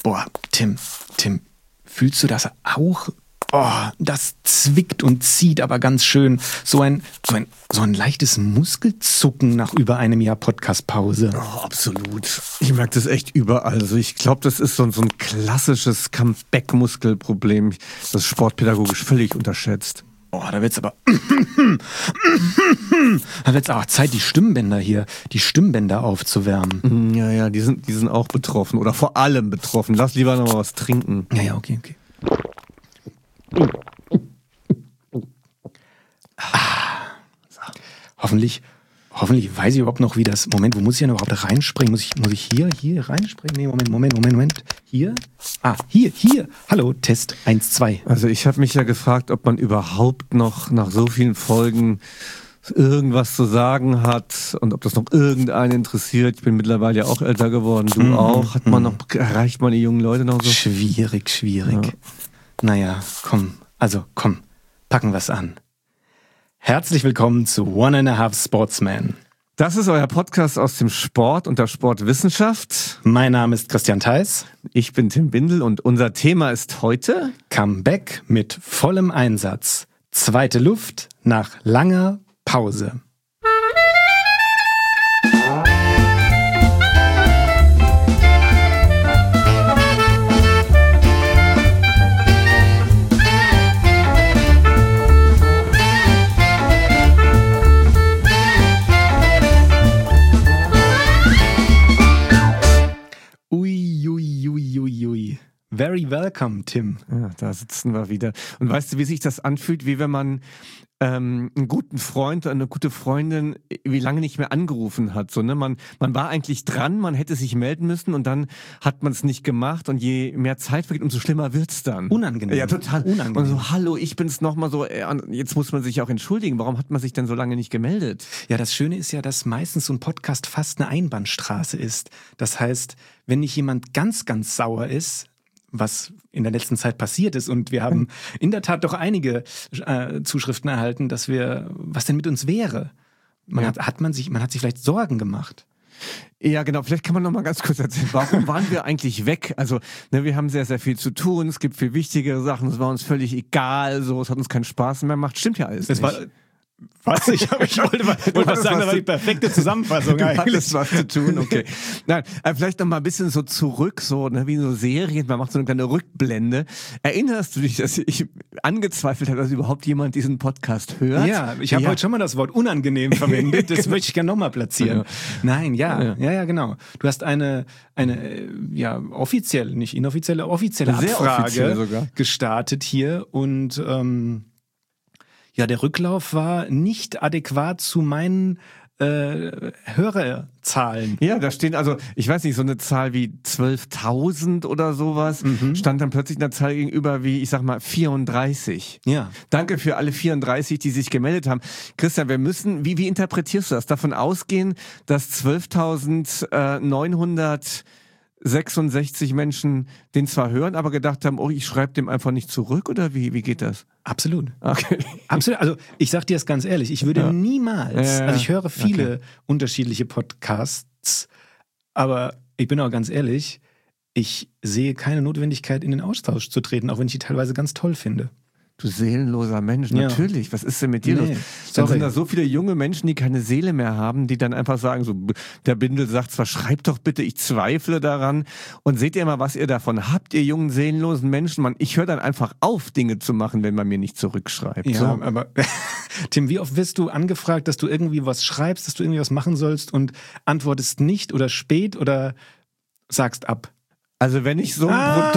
Boah, Tim, fühlst du das auch? Oh, das zwickt und zieht aber ganz schön. So ein leichtes Muskelzucken nach über einem Jahr Podcast-Pause. Oh, absolut. Ich merke das echt überall. Also ich glaube, das ist so ein klassisches Comeback-Muskelproblem, das sportpädagogisch völlig unterschätzt. Oh, da wird's aber Zeit, die Stimmbänder aufzuwärmen. Ja, die sind auch betroffen oder vor allem betroffen. Lass lieber noch mal was trinken. Ja, okay. Hoffentlich weiß ich überhaupt noch, wie das... Moment, wo muss ich denn überhaupt reinspringen? Muss ich hier reinspringen? Nee, Moment. Hier? Hier. Hallo, Test 1, 2. Also ich habe mich ja gefragt, ob man überhaupt noch nach so vielen Folgen irgendwas zu sagen hat und ob das noch irgendeinen interessiert. Ich bin mittlerweile ja auch älter geworden, du auch. Erreicht man die jungen Leute noch so? Schwierig. Ja. Naja, komm, packen wir's an. Herzlich willkommen zu 1.5 Sportsman. Das ist euer Podcast aus dem Sport und der Sportwissenschaft. Mein Name ist Christian Theis. Ich bin Tim Bindel und unser Thema ist heute Comeback mit vollem Einsatz. Zweite Luft nach langer Pause. Ui. Very welcome, Tim. Ja, da sitzen wir wieder. Und weißt du, wie sich das anfühlt, wie wenn man einen guten Freund oder eine gute Freundin wie lange nicht mehr angerufen hat. So, ne? Man war eigentlich dran, man hätte sich melden müssen und dann hat man es nicht gemacht und je mehr Zeit vergeht, umso schlimmer wird's dann. Unangenehm. Ja, total. Unangenehm. Und so, hallo, ich bin's nochmal so, jetzt muss man sich auch entschuldigen. Warum hat man sich denn so lange nicht gemeldet? Ja, das Schöne ist ja, dass meistens so ein Podcast fast eine Einbahnstraße ist. Das heißt, wenn nicht jemand ganz, ganz sauer ist, was in der letzten Zeit passiert ist. Und wir haben in der Tat doch einige Zuschriften erhalten, was denn mit uns wäre. Man hat sich vielleicht Sorgen gemacht. Ja, genau. Vielleicht kann man noch mal ganz kurz erzählen, warum waren wir eigentlich weg? Also, wir haben sehr, sehr viel zu tun. Es gibt viel wichtigere Sachen. Es war uns völlig egal. So, es hat uns keinen Spaß mehr gemacht. Stimmt ja alles nicht. Was? Ich wollte was sagen, das war die perfekte Zusammenfassung. Du hattest was zu tun, okay. Nein, vielleicht noch mal ein bisschen so zurück, so wie so Serien, man macht so eine kleine Rückblende. Erinnerst du dich, dass ich angezweifelt habe, dass überhaupt jemand diesen Podcast hört? Ja, ich habe heute schon mal das Wort unangenehm verwendet, das möchte ich gerne nochmal platzieren. Ja. Nein, ja, genau. Du hast eine offizielle, nicht inoffizielle, offizielle Abfrage gestartet hier und der Rücklauf war nicht adäquat zu meinen Hörerzahlen. Ja, da stehen ich weiß nicht, so eine Zahl wie 12.000 oder sowas, stand dann plötzlich einer Zahl gegenüber wie, ich sag mal, 34. Ja. Danke für alle 34, die sich gemeldet haben. Christian, wir müssen, wie interpretierst du das? Davon ausgehen, dass 12.966 Menschen den zwar hören, aber gedacht haben, ich schreibe dem einfach nicht zurück, oder wie geht das? Absolut. Okay. Absolut. Also ich sag dir das ganz ehrlich, ich würde niemals, ich höre viele unterschiedliche Podcasts, aber ich bin auch ganz ehrlich, ich sehe keine Notwendigkeit, in den Austausch zu treten, auch wenn ich die teilweise ganz toll finde. Du seelenloser Mensch, natürlich. Was ist denn mit dir los? Dann sind da so viele junge Menschen, die keine Seele mehr haben, die dann einfach sagen, so, der Bindel sagt zwar, schreibt doch bitte, ich zweifle daran. Und seht ihr mal, was ihr davon habt, ihr jungen, seelenlosen Menschen? Ich höre dann einfach auf, Dinge zu machen, wenn man mir nicht zurückschreibt. Ja, so. Aber Tim, wie oft wirst du angefragt, dass du irgendwie was schreibst, dass du irgendwie was machen sollst und antwortest nicht oder spät oder sagst ab? Also wenn ich so ein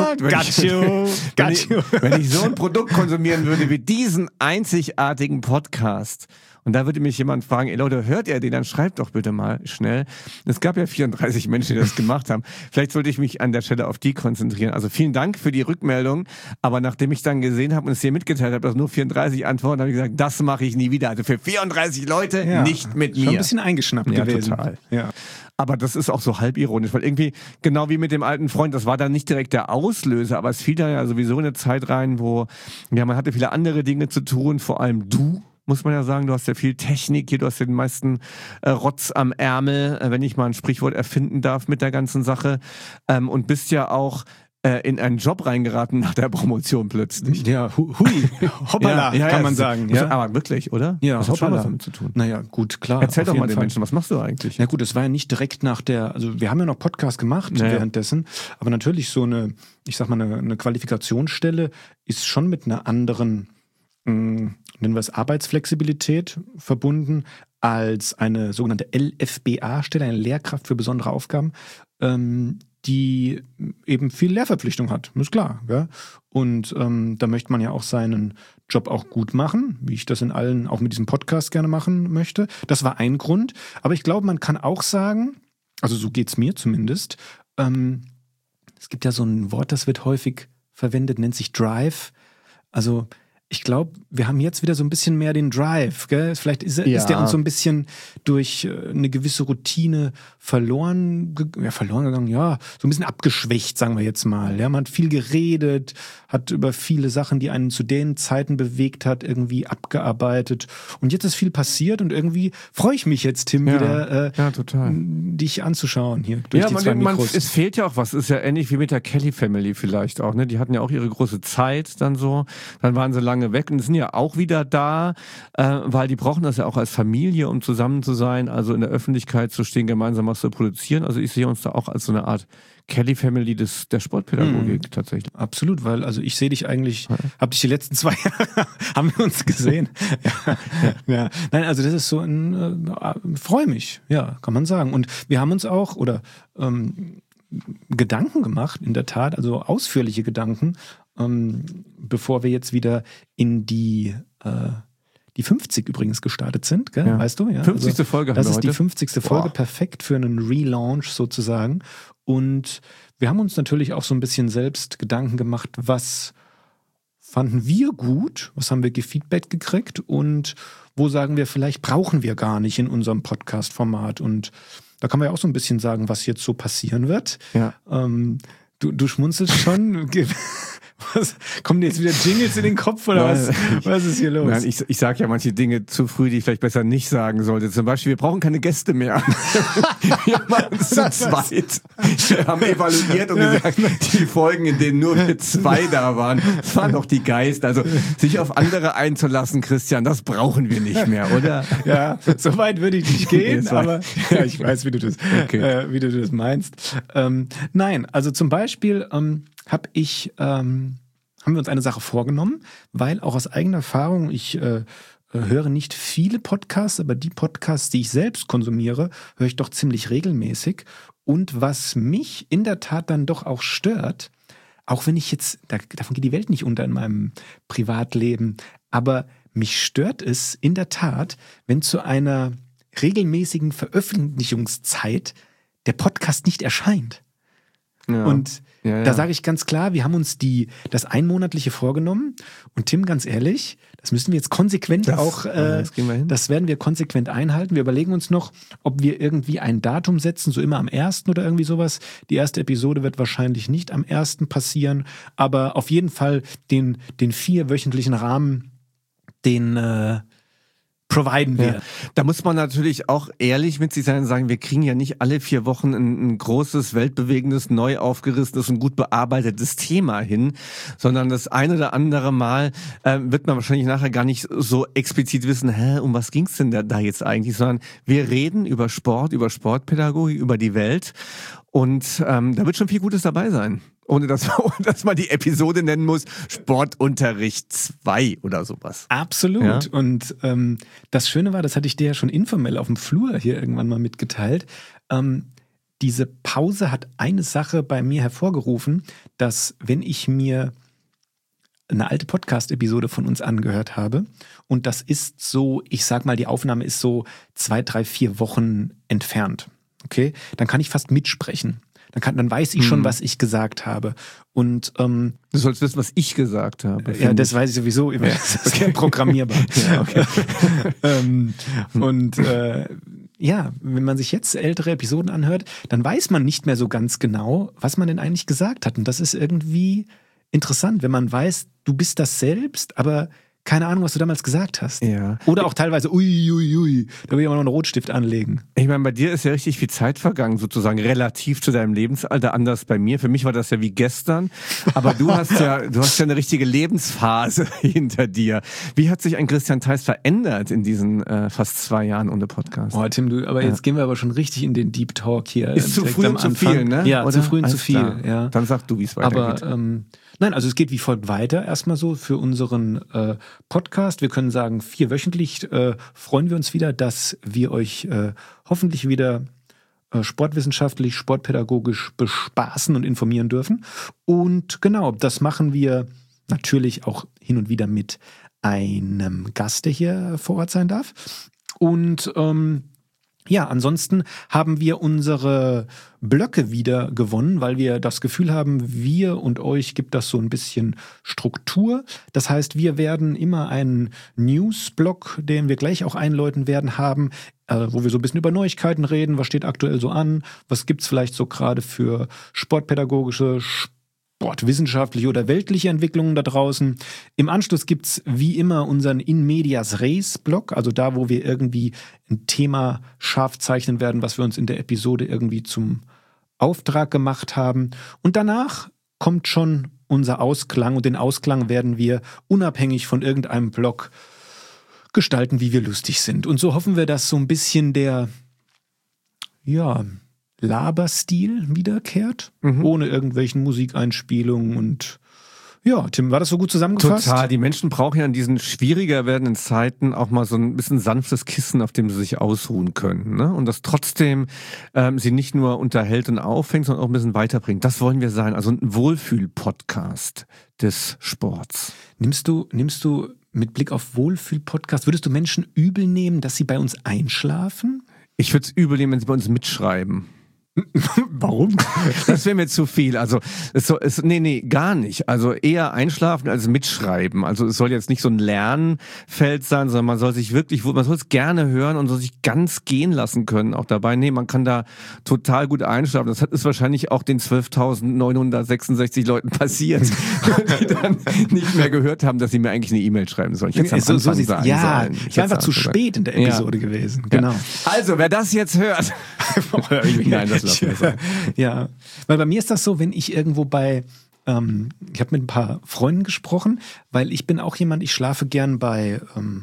wenn ich so ein Produkt konsumieren würde wie diesen einzigartigen Podcast und da würde mich jemand fragen, ey Leute, hört ihr den? Dann schreibt doch bitte mal schnell. Es gab ja 34 Menschen, die das gemacht haben. Vielleicht sollte ich mich an der Stelle auf die konzentrieren. Also vielen Dank für die Rückmeldung, aber nachdem ich dann gesehen habe und es dir mitgeteilt habe, dass nur 34 Antworten, habe ich gesagt, das mache ich nie wieder. Also für 34 Leute nicht mit mir. Schon ein bisschen eingeschnappt gewesen. Total. Ja. Aber das ist auch so halb ironisch, weil irgendwie, genau wie mit dem alten Freund, das war dann nicht direkt der Auslöser, aber es fiel da ja sowieso in eine Zeit rein, wo man hatte viele andere Dinge zu tun, vor allem du. Muss man ja sagen, du hast ja viel Technik hier, du hast ja den meisten Rotz am Ärmel, wenn ich mal ein Sprichwort erfinden darf mit der ganzen Sache, und bist ja auch in einen Job reingeraten nach der Promotion plötzlich. Ja, hui, hoppala, kann man sagen. Ja. Aber wirklich, oder? Ja, das hat schon hoppala. was damit zu tun. Naja, gut, klar. Erzähl auf doch mal jeden den Fall. Menschen, was machst du eigentlich? Na gut, es war ja nicht direkt nach also wir haben ja noch Podcast gemacht währenddessen, aber natürlich so eine, ich sag mal, eine Qualifikationsstelle ist schon mit einer anderen, nennen wir es Arbeitsflexibilität verbunden, als eine sogenannte LFBA-Stelle, eine Lehrkraft für besondere Aufgaben, die eben viel Lehrverpflichtung hat, ist klar. Gell? Und da möchte man ja auch seinen Job auch gut machen, wie ich das in allen, auch mit diesem Podcast gerne machen möchte. Das war ein Grund. Aber ich glaube, man kann auch sagen, also so geht's mir zumindest, es gibt ja so ein Wort, das wird häufig verwendet, nennt sich Drive. Also ich glaube, wir haben jetzt wieder so ein bisschen mehr den Drive. Gell? Vielleicht ist der uns so ein bisschen durch eine gewisse Routine verloren gegangen, ja, so ein bisschen abgeschwächt, sagen wir jetzt mal. Ja, man hat viel geredet, hat über viele Sachen, die einen zu den Zeiten bewegt hat, irgendwie abgearbeitet. Und jetzt ist viel passiert und irgendwie freue ich mich jetzt, Tim, wieder total. dich anzuschauen hier durch die zwei Mikros. Es fehlt ja auch was. Es ist ja ähnlich wie mit der Kelly Family vielleicht auch. Ne? Die hatten ja auch ihre große Zeit dann so. Dann waren sie lange weg und sind ja auch wieder da, weil die brauchen das ja auch als Familie, um zusammen zu sein, also in der Öffentlichkeit zu stehen, gemeinsam was zu produzieren. Also ich sehe uns da auch als so eine Art Kelly Family der Sportpädagogik tatsächlich. Absolut, weil also ich sehe dich eigentlich, habe dich die letzten 2 Jahre, haben wir uns gesehen. Ja. Nein, also das ist so freue mich, ja, kann man sagen. Und wir haben uns auch, Gedanken gemacht, in der Tat, also ausführliche Gedanken, bevor wir jetzt wieder in die 50 übrigens gestartet sind, gell? Weißt du? Ja, 50. Also, Folge haben wir das ist heute. Die 50. Folge, perfekt für einen Relaunch sozusagen. Und wir haben uns natürlich auch so ein bisschen selbst Gedanken gemacht, was fanden wir gut, was haben wir gefeedback gekriegt und wo sagen wir, vielleicht brauchen wir gar nicht in unserem Podcast-Format. Und da kann man ja auch so ein bisschen sagen, was jetzt so passieren wird. Ja. Du schmunzelst schon. Kommen dir jetzt wieder Jingles in den Kopf oder was ist hier los? Nein, ich sage ja manche Dinge zu früh, die ich vielleicht besser nicht sagen sollte. Zum Beispiel, wir brauchen keine Gäste mehr. Wir machen es zu zweit. Wir haben evaluiert und gesagt, die Folgen, in denen nur wir 2 da waren, das waren doch die Geister. Also sich auf andere einzulassen, Christian, das brauchen wir nicht mehr, oder? Ja, so weit würde ich nicht gehen, aber ja, ich weiß, wie du das meinst. Nein, also zum Beispiel haben wir uns eine Sache vorgenommen, weil auch aus eigener Erfahrung, ich höre nicht viele Podcasts, aber die Podcasts, die ich selbst konsumiere, höre ich doch ziemlich regelmäßig. Und was mich in der Tat dann doch auch stört, auch wenn ich jetzt, davon geht die Welt nicht unter in meinem Privatleben, aber mich stört es in der Tat, wenn zu einer regelmäßigen Veröffentlichungszeit der Podcast nicht erscheint. Ja. Und da sage ich ganz klar, wir haben uns das Einmonatliche vorgenommen und Tim, ganz ehrlich, das müssen wir jetzt konsequent das werden wir konsequent einhalten. Wir überlegen uns noch, ob wir irgendwie ein Datum setzen, so immer am 1. oder irgendwie sowas. Die erste Episode wird wahrscheinlich nicht am 1. passieren, aber auf jeden Fall den 4-wöchentlichen Rahmen, den providen wir. Ja. Da muss man natürlich auch ehrlich mit sich sein und sagen, wir kriegen ja nicht alle 4 Wochen ein großes, weltbewegendes, neu aufgerissenes und gut bearbeitetes Thema hin, sondern das ein oder andere Mal wird man wahrscheinlich nachher gar nicht so explizit wissen, um was ging's denn da jetzt eigentlich, sondern wir reden über Sport, über Sportpädagogik, über die Welt und da wird schon viel Gutes dabei sein. Ohne dass man die Episode nennen muss, Sportunterricht 2 oder sowas. Absolut. Ja? Und das Schöne war, das hatte ich dir ja schon informell auf dem Flur hier irgendwann mal mitgeteilt, diese Pause hat eine Sache bei mir hervorgerufen, dass wenn ich mir eine alte Podcast-Episode von uns angehört habe und das ist so, ich sag mal, die Aufnahme ist so 2, 3, 4 Wochen entfernt, okay, dann kann ich fast mitsprechen. Dann weiß ich schon, was ich gesagt habe. Und du sollst wissen, was ich gesagt habe. Ja, das weiß ich sowieso. Das ist programmierbar. Ja, okay. Wenn man sich jetzt ältere Episoden anhört, dann weiß man nicht mehr so ganz genau, was man denn eigentlich gesagt hat. Und das ist irgendwie interessant, wenn man weiß, du bist das selbst, aber keine Ahnung, was du damals gesagt hast. Ja. Oder auch teilweise, ui, da will ich aber noch einen Rotstift anlegen. Ich meine, bei dir ist ja richtig viel Zeit vergangen, sozusagen relativ zu deinem Lebensalter, anders bei mir. Für mich war das ja wie gestern, aber du hast ja eine richtige Lebensphase hinter dir. Wie hat sich ein Christian Theis verändert in diesen fast 2 Jahren ohne Podcast? Oh, Tim, jetzt gehen wir aber schon richtig in den Deep Talk hier. Ist zu früh und zu viel, ne? Ja, Oder? zu früh und zu viel. Klar. Ja. Dann sag du, wie es weitergeht. Aber nein, also es geht wie folgt weiter. Erstmal so für unseren Podcast. Wir können sagen, 4-wöchentlich freuen wir uns wieder, dass wir euch hoffentlich wieder sportwissenschaftlich, sportpädagogisch bespaßen und informieren dürfen. Und genau, das machen wir natürlich auch hin und wieder mit einem Gast, der hier vor Ort sein darf. Und ja, ansonsten haben wir unsere Blöcke wieder gewonnen, weil wir das Gefühl haben, wir und euch gibt das so ein bisschen Struktur. Das heißt, wir werden immer einen News-Blog, den wir gleich auch einläuten werden, haben, wo wir so ein bisschen über Neuigkeiten reden, was steht aktuell so an, was gibt's vielleicht so gerade für sportpädagogische, sportwissenschaftliche oder weltliche Entwicklungen da draußen. Im Anschluss gibt's wie immer unseren In Medias Res Blog, also da, wo wir irgendwie ein Thema scharf zeichnen werden, was wir uns in der Episode irgendwie zum Auftrag gemacht haben. Und danach kommt schon unser Ausklang und den Ausklang werden wir unabhängig von irgendeinem Blog gestalten, wie wir lustig sind. Und so hoffen wir, dass so ein bisschen der, Laberstil wiederkehrt, ohne irgendwelchen Musikeinspielungen und ja, Tim, war das so gut zusammengefasst? Total. Die Menschen brauchen ja in diesen schwieriger werdenden Zeiten auch mal so ein bisschen sanftes Kissen, auf dem sie sich ausruhen können. Ne? Und das trotzdem sie nicht nur unterhält und auffängt, sondern auch ein bisschen weiterbringt. Das wollen wir sein. Also ein Wohlfühl-Podcast des Sports. Nimmst du mit Blick auf Wohlfühl-Podcast, würdest du Menschen übel nehmen, dass sie bei uns einschlafen? Ich würde es übel nehmen, wenn sie bei uns mitschreiben. Warum? Das wäre mir zu viel. Also nee, gar nicht. Also eher einschlafen als mitschreiben. Also es soll jetzt nicht so ein Lernfeld sein, sondern man soll es gerne hören und soll sich ganz gehen lassen können auch dabei. Nee, man kann da total gut einschlafen. Das ist wahrscheinlich auch den 12.966 Leuten passiert, die dann nicht mehr gehört haben, dass sie mir eigentlich eine E-Mail schreiben sollen. Ich hätte es am Anfang sagen sollen. Ich war einfach zu spät in der Episode gewesen. Genau. Also, wer das jetzt hört. Nein, das lassen wir sein. Ja, weil bei mir ist das so, wenn ich irgendwo ich habe mit ein paar Freunden gesprochen, weil ich bin auch jemand, ich schlafe gern bei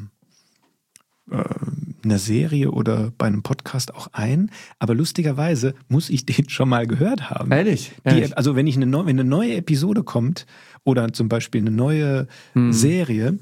einer Serie oder bei einem Podcast auch ein, aber lustigerweise muss ich den schon mal gehört haben. Ehrlich? Also wenn wenn eine neue Episode kommt oder zum Beispiel eine neue Serie,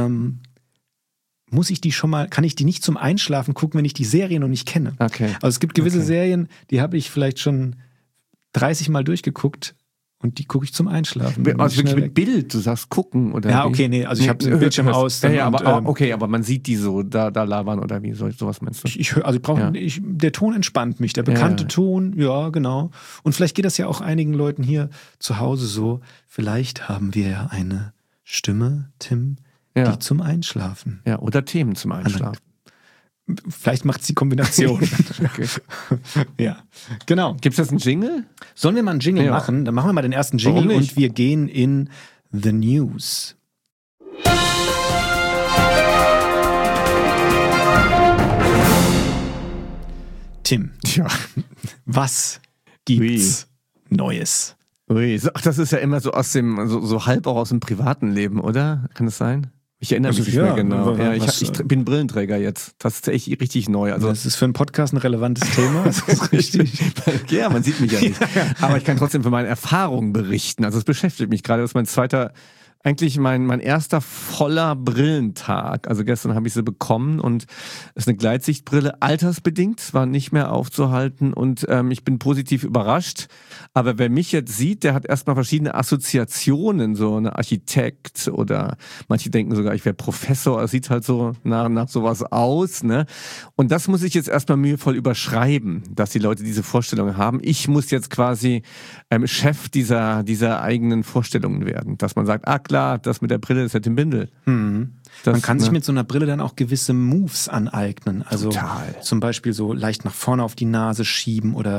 kann ich die nicht zum Einschlafen gucken, wenn ich die Serie noch nicht kenne. Okay. Also es gibt gewisse Serien, die habe ich vielleicht schon 30 Mal durchgeguckt und die gucke ich zum Einschlafen. Also wirklich mit Bild, du sagst gucken oder ja, okay, nee, also ich habe den Bildschirm aus. Aber man sieht die so da labern oder wie, sowas meinst du? Der Ton entspannt mich, der bekannte Ton, ja, genau. Und vielleicht geht das ja auch einigen Leuten hier zu Hause so, vielleicht haben wir ja eine Stimme, Tim, die zum Einschlafen. Ja, oder Themen zum Einschlafen. Vielleicht macht es die Kombination. Okay. Ja, genau. Gibt's das einen Jingle? Sollen wir mal einen Jingle machen? Dann machen wir mal den ersten Jingle und wir gehen in The News. Tim, was gibt's Neues? Ui, ach, das ist ja immer so so halb auch aus dem privaten Leben, oder? Kann das sein? Ich erinnere mich nicht mehr genau. Ich bin Brillenträger jetzt. Das ist echt richtig neu. Also das ist für einen Podcast ein relevantes Thema. Das ist richtig. Ja, man sieht mich ja nicht. Aber ich kann trotzdem von meinen Erfahrungen berichten. Also es beschäftigt mich gerade. Das ist mein erster voller Brillentag. Also gestern habe ich sie bekommen und es ist eine Gleitsichtbrille, altersbedingt, war nicht mehr aufzuhalten und ich bin positiv überrascht. Aber wer mich jetzt sieht, der hat erstmal verschiedene Assoziationen, so ein Architekt oder manche denken sogar, ich wäre Professor, es sieht halt so nach sowas aus, ne? Und das muss ich jetzt erstmal mühevoll überschreiben, dass die Leute diese Vorstellung haben. Ich muss jetzt quasi Chef dieser eigenen Vorstellungen werden, dass man sagt, klar, das mit der Brille ist ja Tim Bindel. Man kann sich mit so einer Brille dann auch gewisse Moves aneignen. Also total. Zum Beispiel so leicht nach vorne auf die Nase schieben oder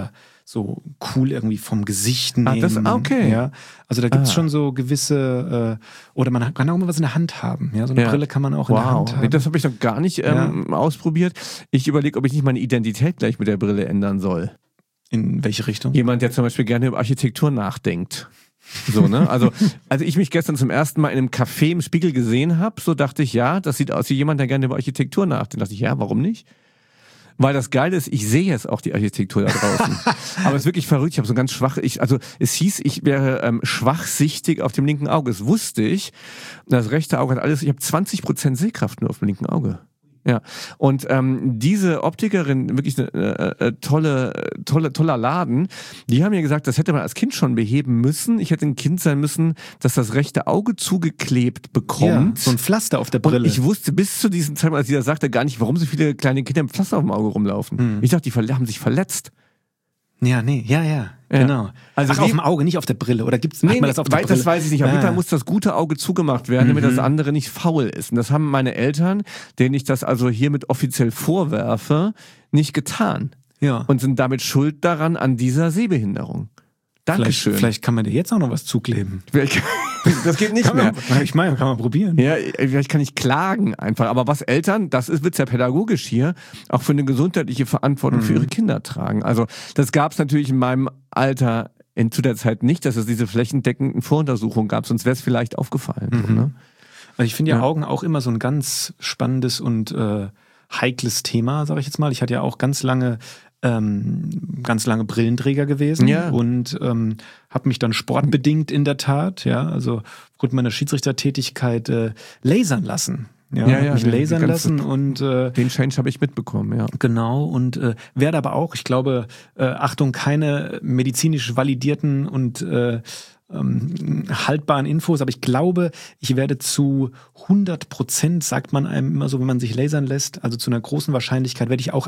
so cool irgendwie vom Gesicht nehmen. Das, okay. Ja, also da gibt es schon so gewisse, oder man kann auch immer was in der Hand haben. Ja, so eine Brille kann man auch in der Hand haben. Nee, das habe ich noch gar nicht ausprobiert. Ich überlege, ob ich nicht meine Identität gleich mit der Brille ändern soll. In welche Richtung? Jemand, der zum Beispiel gerne über Architektur nachdenkt. So, ne? Also ich mich gestern zum ersten Mal in einem Café im Spiegel gesehen habe, so dachte ich, ja, das sieht aus wie jemand, der gerne über Architektur nachdenkt. Da dachte ich, ja, warum nicht? Weil das Geile ist, ich sehe jetzt auch die Architektur da draußen. Aber es ist wirklich verrückt. Ich habe so ganz es hieß, ich wäre schwachsichtig auf dem linken Auge. Das wusste ich. Das rechte Auge hat alles. Ich habe 20% Sehkraft nur auf dem linken Auge. Ja, und diese Optikerin, wirklich eine toller Laden, die haben mir gesagt, das hätte man als Kind schon beheben müssen. Ich hätte ein Kind sein müssen, das das rechte Auge zugeklebt bekommt. Ja, so ein Pflaster auf der Brille. Und ich wusste bis zu diesem Zeitpunkt, als sie das sagte, gar nicht, warum so viele kleine Kinder mit Pflaster auf dem Auge rumlaufen. Ich dachte, die haben sich verletzt. Ja, genau. Also auf dem Auge, nicht auf der Brille. Oder gibt's das auf der Brille? Das weiß ich nicht. Auf jeden Fall muss das gute Auge zugemacht werden, damit das andere nicht faul ist. Und das haben meine Eltern, denen ich das also hiermit offiziell vorwerfe, nicht getan. Ja. Und sind damit schuld daran an dieser Sehbehinderung. Dankeschön. Vielleicht kann man dir jetzt auch noch was zukleben. Das geht nicht mehr. Ich meine, kann man probieren. Ja, vielleicht kann ich klagen einfach. Aber was Eltern, wird's ja pädagogisch hier, auch für eine gesundheitliche Verantwortung für ihre Kinder tragen. Also das gab's natürlich in meinem Alter zu der Zeit nicht, dass es diese flächendeckenden Voruntersuchungen gab, sonst wäre es vielleicht aufgefallen. So, ne? Also ich finde ja Augen auch immer so ein ganz spannendes und heikles Thema, sage ich jetzt mal. Ich hatte ja auch ganz lange Brillenträger gewesen und habe mich dann sportbedingt in der Tat, also aufgrund meiner Schiedsrichtertätigkeit lasern lassen. Mich lasern lassen und den Change habe ich mitbekommen, ja. Genau, und werde aber auch, ich glaube, Achtung, keine medizinisch validierten und haltbaren Infos, aber ich glaube, ich werde zu 100%, sagt man einem immer so, wenn man sich lasern lässt, also zu einer großen Wahrscheinlichkeit werde ich auch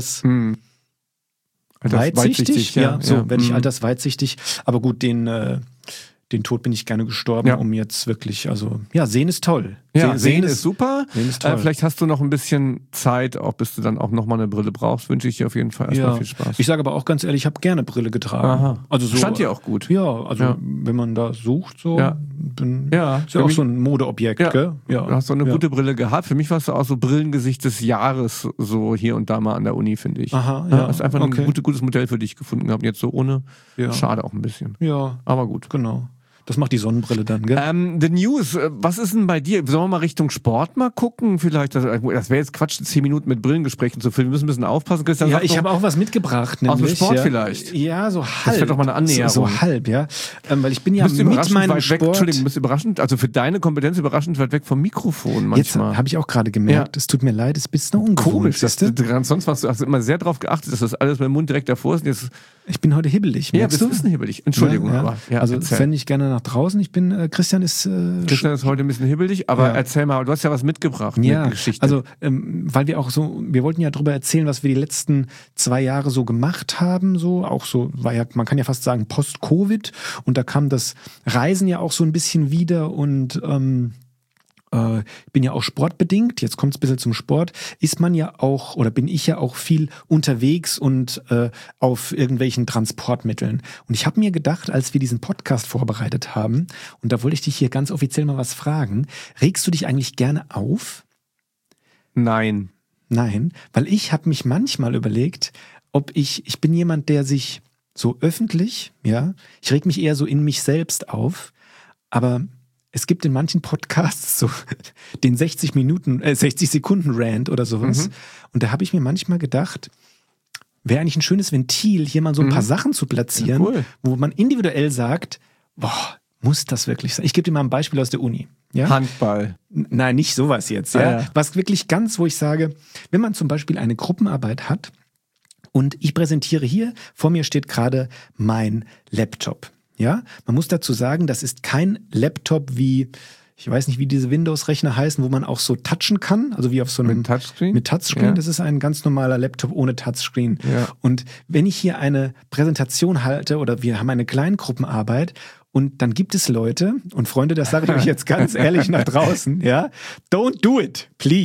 weitsichtig, werde ich altersweitsichtig. Aber gut, den Tod bin ich gerne gestorben, um jetzt wirklich, sehen ist toll. Ja, sehen ist super. Sehen ist toll. Vielleicht hast du noch ein bisschen Zeit, auch bis du dann auch nochmal eine Brille brauchst, wünsche ich dir auf jeden Fall erstmal viel Spaß. Ich sage aber auch ganz ehrlich, ich habe gerne Brille getragen. Aha. Also so, stand dir auch gut. Ja, wenn man da sucht, ist ja auch so ein Modeobjekt, gell? Ja. Du hast so eine gute Brille gehabt. Für mich warst du auch so Brillengesicht des Jahres, so hier und da mal an der Uni, finde ich. Aha, ja. Hast einfach ein gutes Modell für dich gefunden gehabt. Jetzt so ohne. Schade auch ein bisschen. Ja. Aber gut. Genau. Das macht die Sonnenbrille dann, gell? The News, was ist denn bei dir? Sollen wir mal Richtung Sport mal gucken? Vielleicht, das wäre jetzt Quatsch, 10 Minuten mit Brillengesprächen zu füllen. Wir müssen ein bisschen aufpassen, Christian. Ja, ich habe auch was mitgebracht. Aus dem Sport vielleicht? Ja, so halb. Das wäre doch mal eine Annäherung. So halb, ja. Weil ich bin ja mit meinem Sport... Entschuldigung, du bist überraschend, also für deine Kompetenz überraschend weit weg vom Mikrofon manchmal. Jetzt habe ich auch gerade gemerkt, es tut mir leid, es ist ein bisschen ungewohnt. Komisch, sonst hast du immer sehr darauf geachtet, dass das alles mit dem Mund direkt davor ist. Jetzt ich bin heute hibbelig. Ja, bist du? Bist hibbelig. Entschuldigung, aber. Ja, also sende ich gerne nach draußen. Christian ist heute ein bisschen hibbelig, aber erzähl mal, du hast ja was mitgebracht. Ja, Geschichte. Also weil wir wollten ja darüber erzählen, was wir die letzten 2 Jahre so gemacht haben, man kann ja fast sagen Post-Covid, und da kam das Reisen ja auch so ein bisschen wieder, und ich bin ja auch sportbedingt, jetzt kommt es ein bisschen zum Sport, bin ich ja auch viel unterwegs und auf irgendwelchen Transportmitteln. Und ich habe mir gedacht, als wir diesen Podcast vorbereitet haben, und da wollte ich dich hier ganz offiziell mal was fragen, regst du dich eigentlich gerne auf? Nein, weil ich habe mich manchmal überlegt, ich bin jemand, der sich so öffentlich, ich reg mich eher so in mich selbst auf, aber es gibt in manchen Podcasts so den 60 Sekunden Rant oder sowas. Und da habe ich mir manchmal gedacht, wäre eigentlich ein schönes Ventil, hier mal so ein paar Sachen zu platzieren, wo man individuell sagt, muss das wirklich sein? Ich gebe dir mal ein Beispiel aus der Uni. Ja? Handball. Nein, nicht sowas jetzt. Ja? Was wirklich wo ich sage, wenn man zum Beispiel eine Gruppenarbeit hat und ich präsentiere hier, vor mir steht gerade mein Laptop. Ja, man muss dazu sagen, das ist kein Laptop ich weiß nicht, wie diese Windows-Rechner heißen, wo man auch so touchen kann, also wie auf so einem... Mit Touchscreen? Mit Touchscreen, ja. Das ist ein ganz normaler Laptop ohne Touchscreen. Ja. Und wenn ich hier eine Präsentation halte oder wir haben eine Kleingruppenarbeit und dann gibt es Leute, und Freunde, das sage ich euch jetzt ganz ehrlich nach draußen, don't do it, please.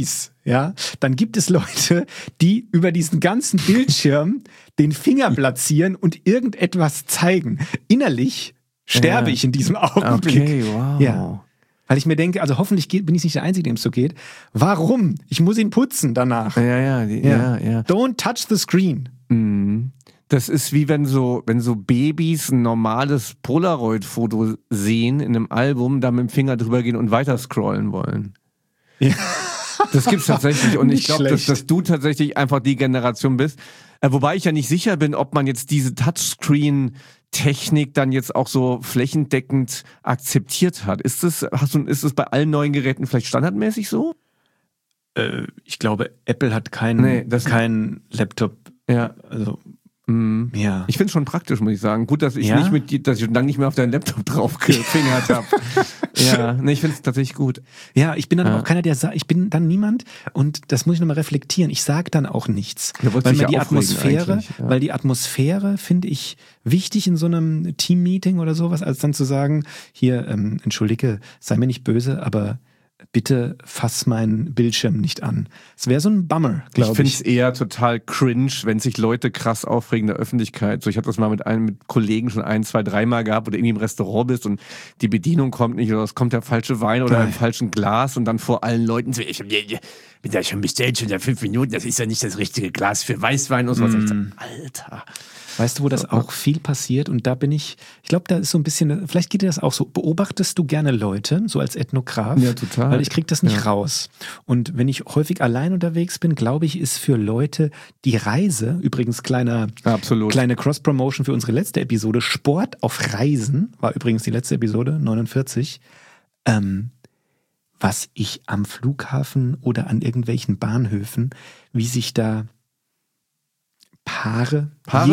ja, dann gibt es Leute, die über diesen ganzen Bildschirm den Finger platzieren und irgendetwas zeigen. Innerlich sterbe ich in diesem Augenblick. Okay, wow. Ja. Weil ich mir denke, also hoffentlich bin ich nicht der Einzige, dem es so geht. Warum? Ich muss ihn putzen danach. Ja. Don't touch the screen. Mhm. Das ist wie wenn so Babys ein normales Polaroid-Foto sehen in einem Album, da mit dem Finger drüber gehen und weiter scrollen wollen. Ja. Das gibt's tatsächlich und ich Nicht glaube, schlecht. dass du tatsächlich einfach die Generation bist. Wobei ich ja nicht sicher bin, ob man jetzt diese Touchscreen-Technik dann jetzt auch so flächendeckend akzeptiert hat. Ist es bei allen neuen Geräten vielleicht standardmäßig so? Ich glaube, Apple hat keinen Laptop. Ja. Also, Ja. Ich finde es schon praktisch, muss ich sagen. Gut, dass ich dass ich dann nicht mehr auf deinen Laptop drauf gefingert habe. Ja, nee, ich finde es tatsächlich gut. Ja, ich bin dann auch keiner, ich bin dann niemand, und das muss ich nochmal reflektieren. Ich sage dann auch nichts. Weil mir die Atmosphäre finde ich wichtig in so einem Team-Meeting oder sowas, als dann zu sagen, hier, entschuldige, sei mir nicht böse, aber bitte fass meinen Bildschirm nicht an. Es wäre so ein Bummer, glaube ich. Ich finde es eher total cringe, wenn sich Leute krass aufregen in der Öffentlichkeit. So, ich habe das mal mit Kollegen schon 1, 2, 3 Mal gehabt, oder irgendwie im Restaurant bist und die Bedienung kommt nicht oder es kommt der falsche Wein oder im falschen Glas und dann vor allen Leuten so, ich bin ja schon bestellt, schon seit 5 Minuten, das ist ja nicht das richtige Glas für Weißwein und so was. Alter. Weißt du, wo das auch viel passiert? Und da bin ich glaube, da ist so ein bisschen, vielleicht geht dir das auch so. Beobachtest du gerne Leute, so als Ethnograf? Ja, total. Weil ich kriege das nicht raus. Und wenn ich häufig allein unterwegs bin, glaube ich, ist für Leute die Reise, übrigens kleine Cross-Promotion für unsere letzte Episode, Sport auf Reisen, war übrigens die letzte Episode, 49, was ich am Flughafen oder an irgendwelchen Bahnhöfen, wie sich da Paare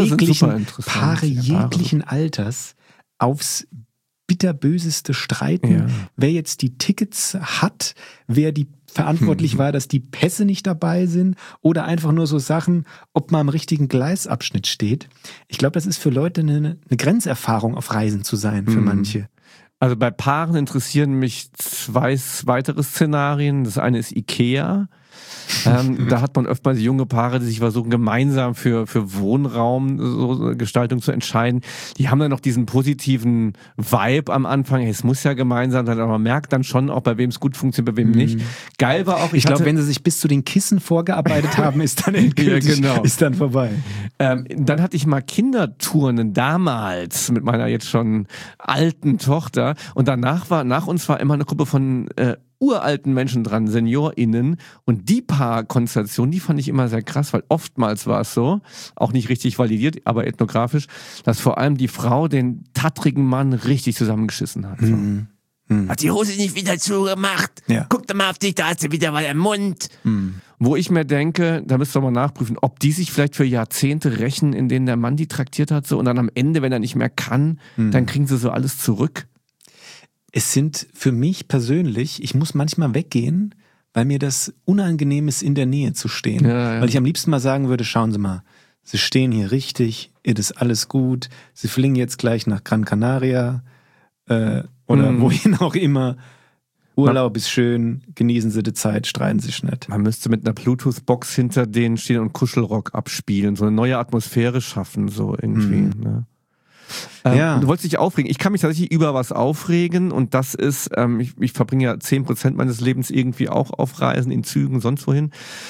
jeglichen Alters aufs bitterböseste streiten, wer jetzt die Tickets hat, wer die verantwortlich war, dass die Pässe nicht dabei sind, oder einfach nur so Sachen, ob man am richtigen Gleisabschnitt steht. Ich glaube, das ist für Leute eine Grenzerfahrung, auf Reisen zu sein, für manche. Also bei Paaren interessieren mich 2 weitere Szenarien. Das eine ist Ikea. Da hat man oftmals junge Paare, die sich versuchen, gemeinsam für Wohnraumgestaltung zu entscheiden. Die haben dann noch diesen positiven Vibe am Anfang. Hey, es muss ja gemeinsam sein, aber man merkt dann schon auch, bei wem es gut funktioniert, bei wem nicht. Geil war auch, ich glaube, wenn sie sich bis zu den Kissen vorgearbeitet haben, ist dann endgültig, ist dann vorbei. Dann hatte ich mal Kindertouren damals mit meiner jetzt schon alten Tochter, und nach uns war immer eine Gruppe von uralten Menschen dran, SeniorInnen, und die Paarkonstellation, die fand ich immer sehr krass, weil oftmals war es so, auch nicht richtig validiert, aber ethnografisch, dass vor allem die Frau den tattrigen Mann richtig zusammengeschissen hat. So. Hat die Hose nicht wieder zugemacht? Ja. Guck doch mal auf dich, da hast du wieder was im Mund. Wo ich mir denke, da müsst ihr mal nachprüfen, ob die sich vielleicht für Jahrzehnte rächen, in denen der Mann die traktiert hat, so, und dann am Ende, wenn er nicht mehr kann, dann kriegen sie so alles zurück. Es sind für mich persönlich, ich muss manchmal weggehen, weil mir das unangenehm ist, in der Nähe zu stehen. Ja. Weil ich am liebsten mal sagen würde, schauen Sie mal, Sie stehen hier richtig, es ist alles gut, Sie fliegen jetzt gleich nach Gran Canaria oder wohin auch immer. Urlaub ist schön, genießen Sie die Zeit, streiten Sie sich nicht. Man müsste mit einer Bluetooth-Box hinter denen stehen und Kuschelrock abspielen, so eine neue Atmosphäre schaffen, so irgendwie. Ne? Du wolltest dich aufregen. Ich kann mich tatsächlich über was aufregen, und das ist, ich verbringe ja 10% meines Lebens irgendwie auch auf Reisen, in Zügen, sonst wohin.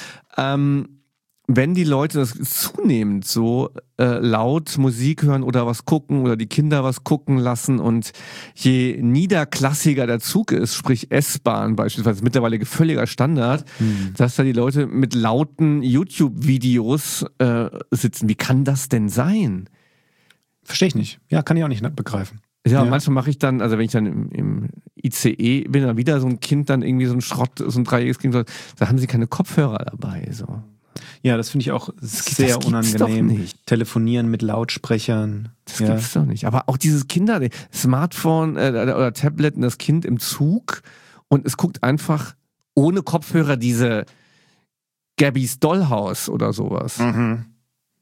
Wenn die Leute das zunehmend so laut Musik hören oder was gucken oder die Kinder was gucken lassen, und je niederklassiger der Zug ist, sprich S-Bahn beispielsweise, ist mittlerweile völliger Standard, dass da die Leute mit lauten YouTube-Videos sitzen. Wie kann das denn sein? Verstehe ich nicht. Ja, kann ich auch nicht begreifen. Ja, manchmal mache ich dann, also wenn ich dann im ICE bin, dann wieder so ein Kind, dann irgendwie so ein Schrott, so ein 3-jähriges Kind, da haben sie keine Kopfhörer dabei. So. Ja, das finde ich auch sehr unangenehm. Telefonieren mit Lautsprechern. Das gibt's doch nicht. Aber auch dieses Smartphone oder Tablet und das Kind im Zug, und es guckt einfach ohne Kopfhörer diese Gabby's Dollhouse oder sowas.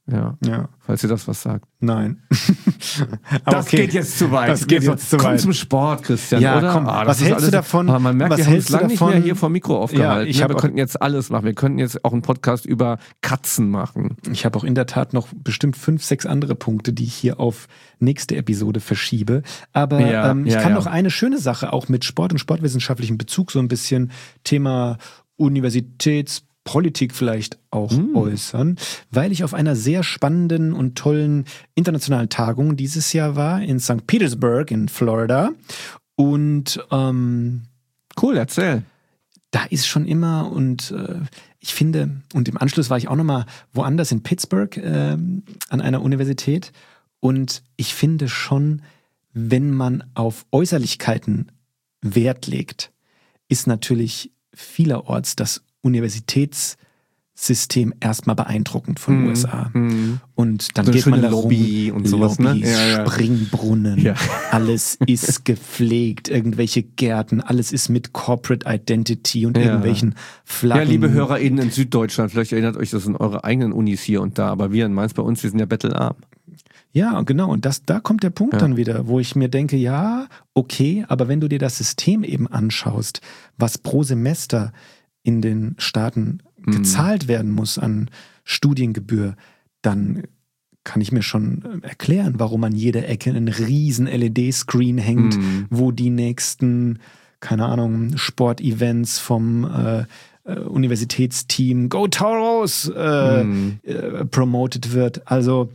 Ja. Falls ihr das was sagt. Nein. Das geht jetzt zu weit. Das geht jetzt zu weit. Komm zum Sport, Christian, ja, oder? Komm, was hältst du davon? Man merkt, wir haben uns lange nicht mehr hier vor dem Mikro aufgehalten. Ja, wir könnten jetzt alles machen. Wir könnten jetzt auch einen Podcast über Katzen machen. Ich habe auch in der Tat noch bestimmt 5, 6 andere Punkte, die ich hier auf nächste Episode verschiebe. Aber ich kann noch eine schöne Sache auch mit Sport und sportwissenschaftlichem Bezug so ein bisschen Thema Universitätspolitik vielleicht auch äußern, weil ich auf einer sehr spannenden und tollen internationalen Tagung dieses Jahr war in St. Petersburg in Florida und cool, erzähl. Da ist schon immer und ich finde, und im Anschluss war ich auch nochmal woanders in Pittsburgh an einer Universität und ich finde schon, wenn man auf Äußerlichkeiten Wert legt, ist natürlich vielerorts das Universitätssystem erstmal beeindruckend von den USA. Und dann so geht man da Lobby und sowas, Lobbys, ne? Springbrunnen, alles ist gepflegt, irgendwelche Gärten, alles ist mit Corporate Identity und irgendwelchen Flaggen. Ja, liebe HörerInnen in Süddeutschland, vielleicht erinnert euch das in eure eigenen Unis hier und da, aber wir in Mainz bei uns, wir sind ja bettelarm. Ja, genau. Und da kommt der Punkt dann wieder, wo ich mir denke, ja, okay, aber wenn du dir das System eben anschaust, was pro Semester in den Staaten gezahlt werden muss an Studiengebühr, dann kann ich mir schon erklären, warum an jeder Ecke einen riesen LED-Screen hängt, wo die nächsten, keine Ahnung, Sportevents vom Universitätsteam Go Toros promoted wird. Also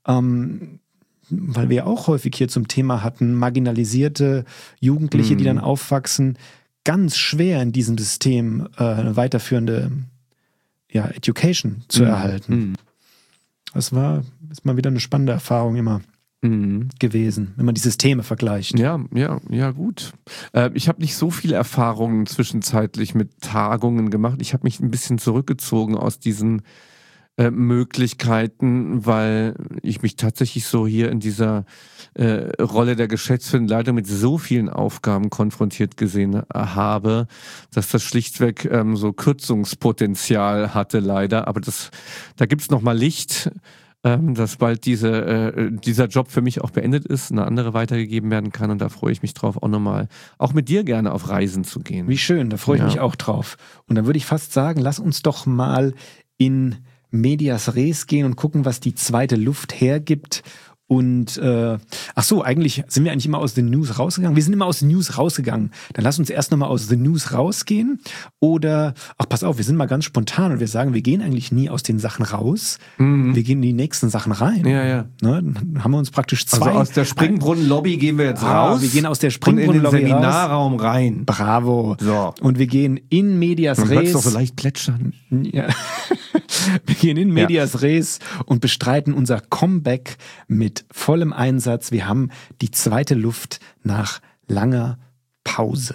weil wir auch häufig hier zum Thema hatten, marginalisierte Jugendliche, die dann aufwachsen, ganz schwer in diesem System eine weiterführende Education zu erhalten. Das ist mal wieder eine spannende Erfahrung immer gewesen, wenn man die Systeme vergleicht. Ja, gut. Ich habe nicht so viele Erfahrungen zwischenzeitlich mit Tagungen gemacht. Ich habe mich ein bisschen zurückgezogen aus diesen Möglichkeiten, weil ich mich tatsächlich so hier in dieser Rolle der geschäftsführenden Leitung mit so vielen Aufgaben konfrontiert gesehen habe, dass das schlichtweg so Kürzungspotenzial hatte leider. Aber da gibt's noch mal Licht, dass bald dieser Job für mich auch beendet ist, eine andere weitergegeben werden kann und da freue ich mich drauf, auch mit dir gerne auf Reisen zu gehen. Wie schön, da freue ich mich auch drauf. Und dann würde ich fast sagen, lass uns doch mal in Medias Res gehen und gucken, was die zweite Luft hergibt. Und eigentlich sind wir eigentlich immer aus den News rausgegangen. Wir sind immer aus den News rausgegangen. Dann lass uns erst nochmal aus den News rausgehen. Oder, pass auf, wir sind mal ganz spontan und wir sagen, wir gehen eigentlich nie aus den Sachen raus. Wir gehen in die nächsten Sachen rein. Ja. Ne? Dann haben wir uns praktisch zwei. Also aus der Springbrunnen-Lobby gehen wir jetzt raus. Wir gehen aus der Springbrunnen-Lobby in den Seminarraum rein. Bravo. So. Und wir gehen in Medias Res. Man hört es doch so leicht plätschern. Ja. Wir gehen in Medias Res und bestreiten unser Comeback mit vollem Einsatz. Wir haben die zweite Luft nach langer Pause.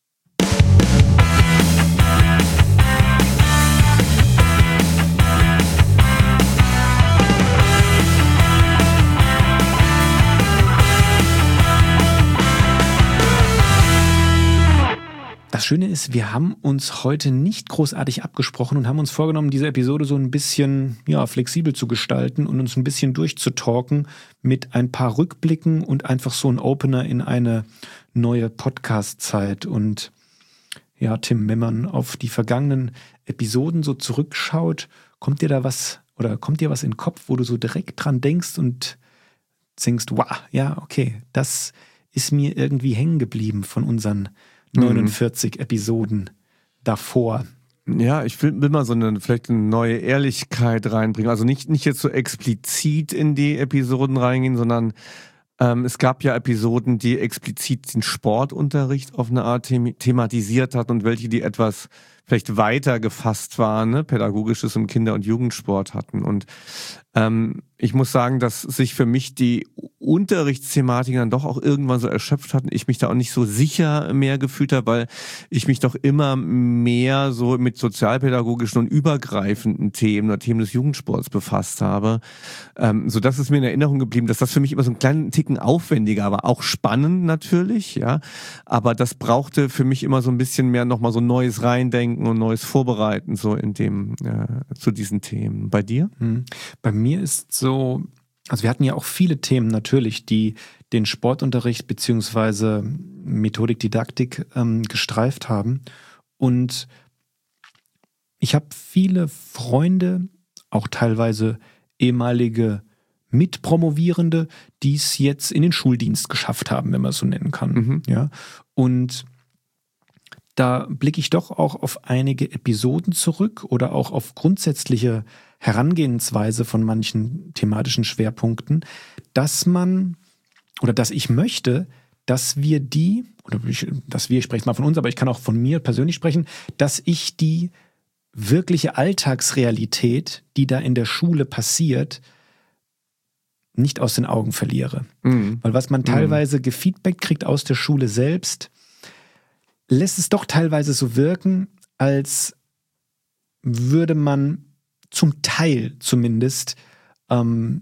Das Schöne ist, wir haben uns heute nicht großartig abgesprochen und haben uns vorgenommen, diese Episode so ein bisschen flexibel zu gestalten und uns ein bisschen durchzutalken mit ein paar Rückblicken und einfach so ein Opener in eine neue Podcast-Zeit. Und ja, Tim, wenn man auf die vergangenen Episoden so zurückschaut, kommt dir was in den Kopf, wo du so direkt dran denkst und denkst, wow, ja, okay, das ist mir irgendwie hängen geblieben von unseren 49 Episoden davor. Ja, ich will mal vielleicht eine neue Ehrlichkeit reinbringen. Also nicht jetzt so explizit in die Episoden reingehen, sondern es gab ja Episoden, die explizit den Sportunterricht auf eine Art thematisiert hat und welche, die etwas vielleicht weiter gefasst waren, ne? Pädagogisches im Kinder- und Jugendsport hatten. Und ich muss sagen, dass sich für mich die Unterrichtsthematik dann doch auch irgendwann so erschöpft hat und ich mich da auch nicht so sicher mehr gefühlt habe, weil ich mich doch immer mehr so mit sozialpädagogischen und übergreifenden Themen oder Themen des Jugendsports befasst habe. So dass es mir in Erinnerung geblieben, dass das für mich immer so einen kleinen Ticken aufwendiger war. Auch spannend natürlich, ja. Aber das brauchte für mich immer so ein bisschen mehr nochmal so neues Reindenken und neues Vorbereiten so in dem, zu diesen Themen. Bei dir? Bei mir ist so, also wir hatten ja auch viele Themen natürlich, die den Sportunterricht beziehungsweise Methodik, Didaktik gestreift haben. Und ich habe viele Freunde, auch teilweise ehemalige Mitpromovierende, die es jetzt in den Schuldienst geschafft haben, wenn man es so nennen kann. Ja? Und da blicke ich doch auch auf einige Episoden zurück oder auch auf grundsätzliche Herangehensweise von manchen thematischen Schwerpunkten, dass ich möchte, dass wir ich spreche jetzt mal von uns, aber ich kann auch von mir persönlich sprechen, dass ich die wirkliche Alltagsrealität, die da in der Schule passiert, nicht aus den Augen verliere. Weil was man teilweise gefeedbackt kriegt aus der Schule selbst, lässt es doch teilweise so wirken, als würde man zum Teil zumindest vom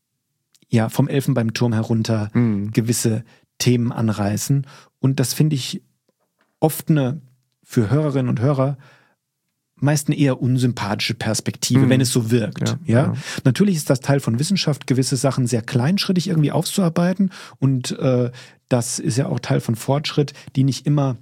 Elfenbeinturm herunter gewisse Themen anreißen. Und das finde ich oft für Hörerinnen und Hörer meist eine eher unsympathische Perspektive, wenn es so wirkt. Ja? Natürlich ist das Teil von Wissenschaft, gewisse Sachen sehr kleinschrittig irgendwie aufzuarbeiten. Und das ist ja auch Teil von Fortschritt, der nicht immer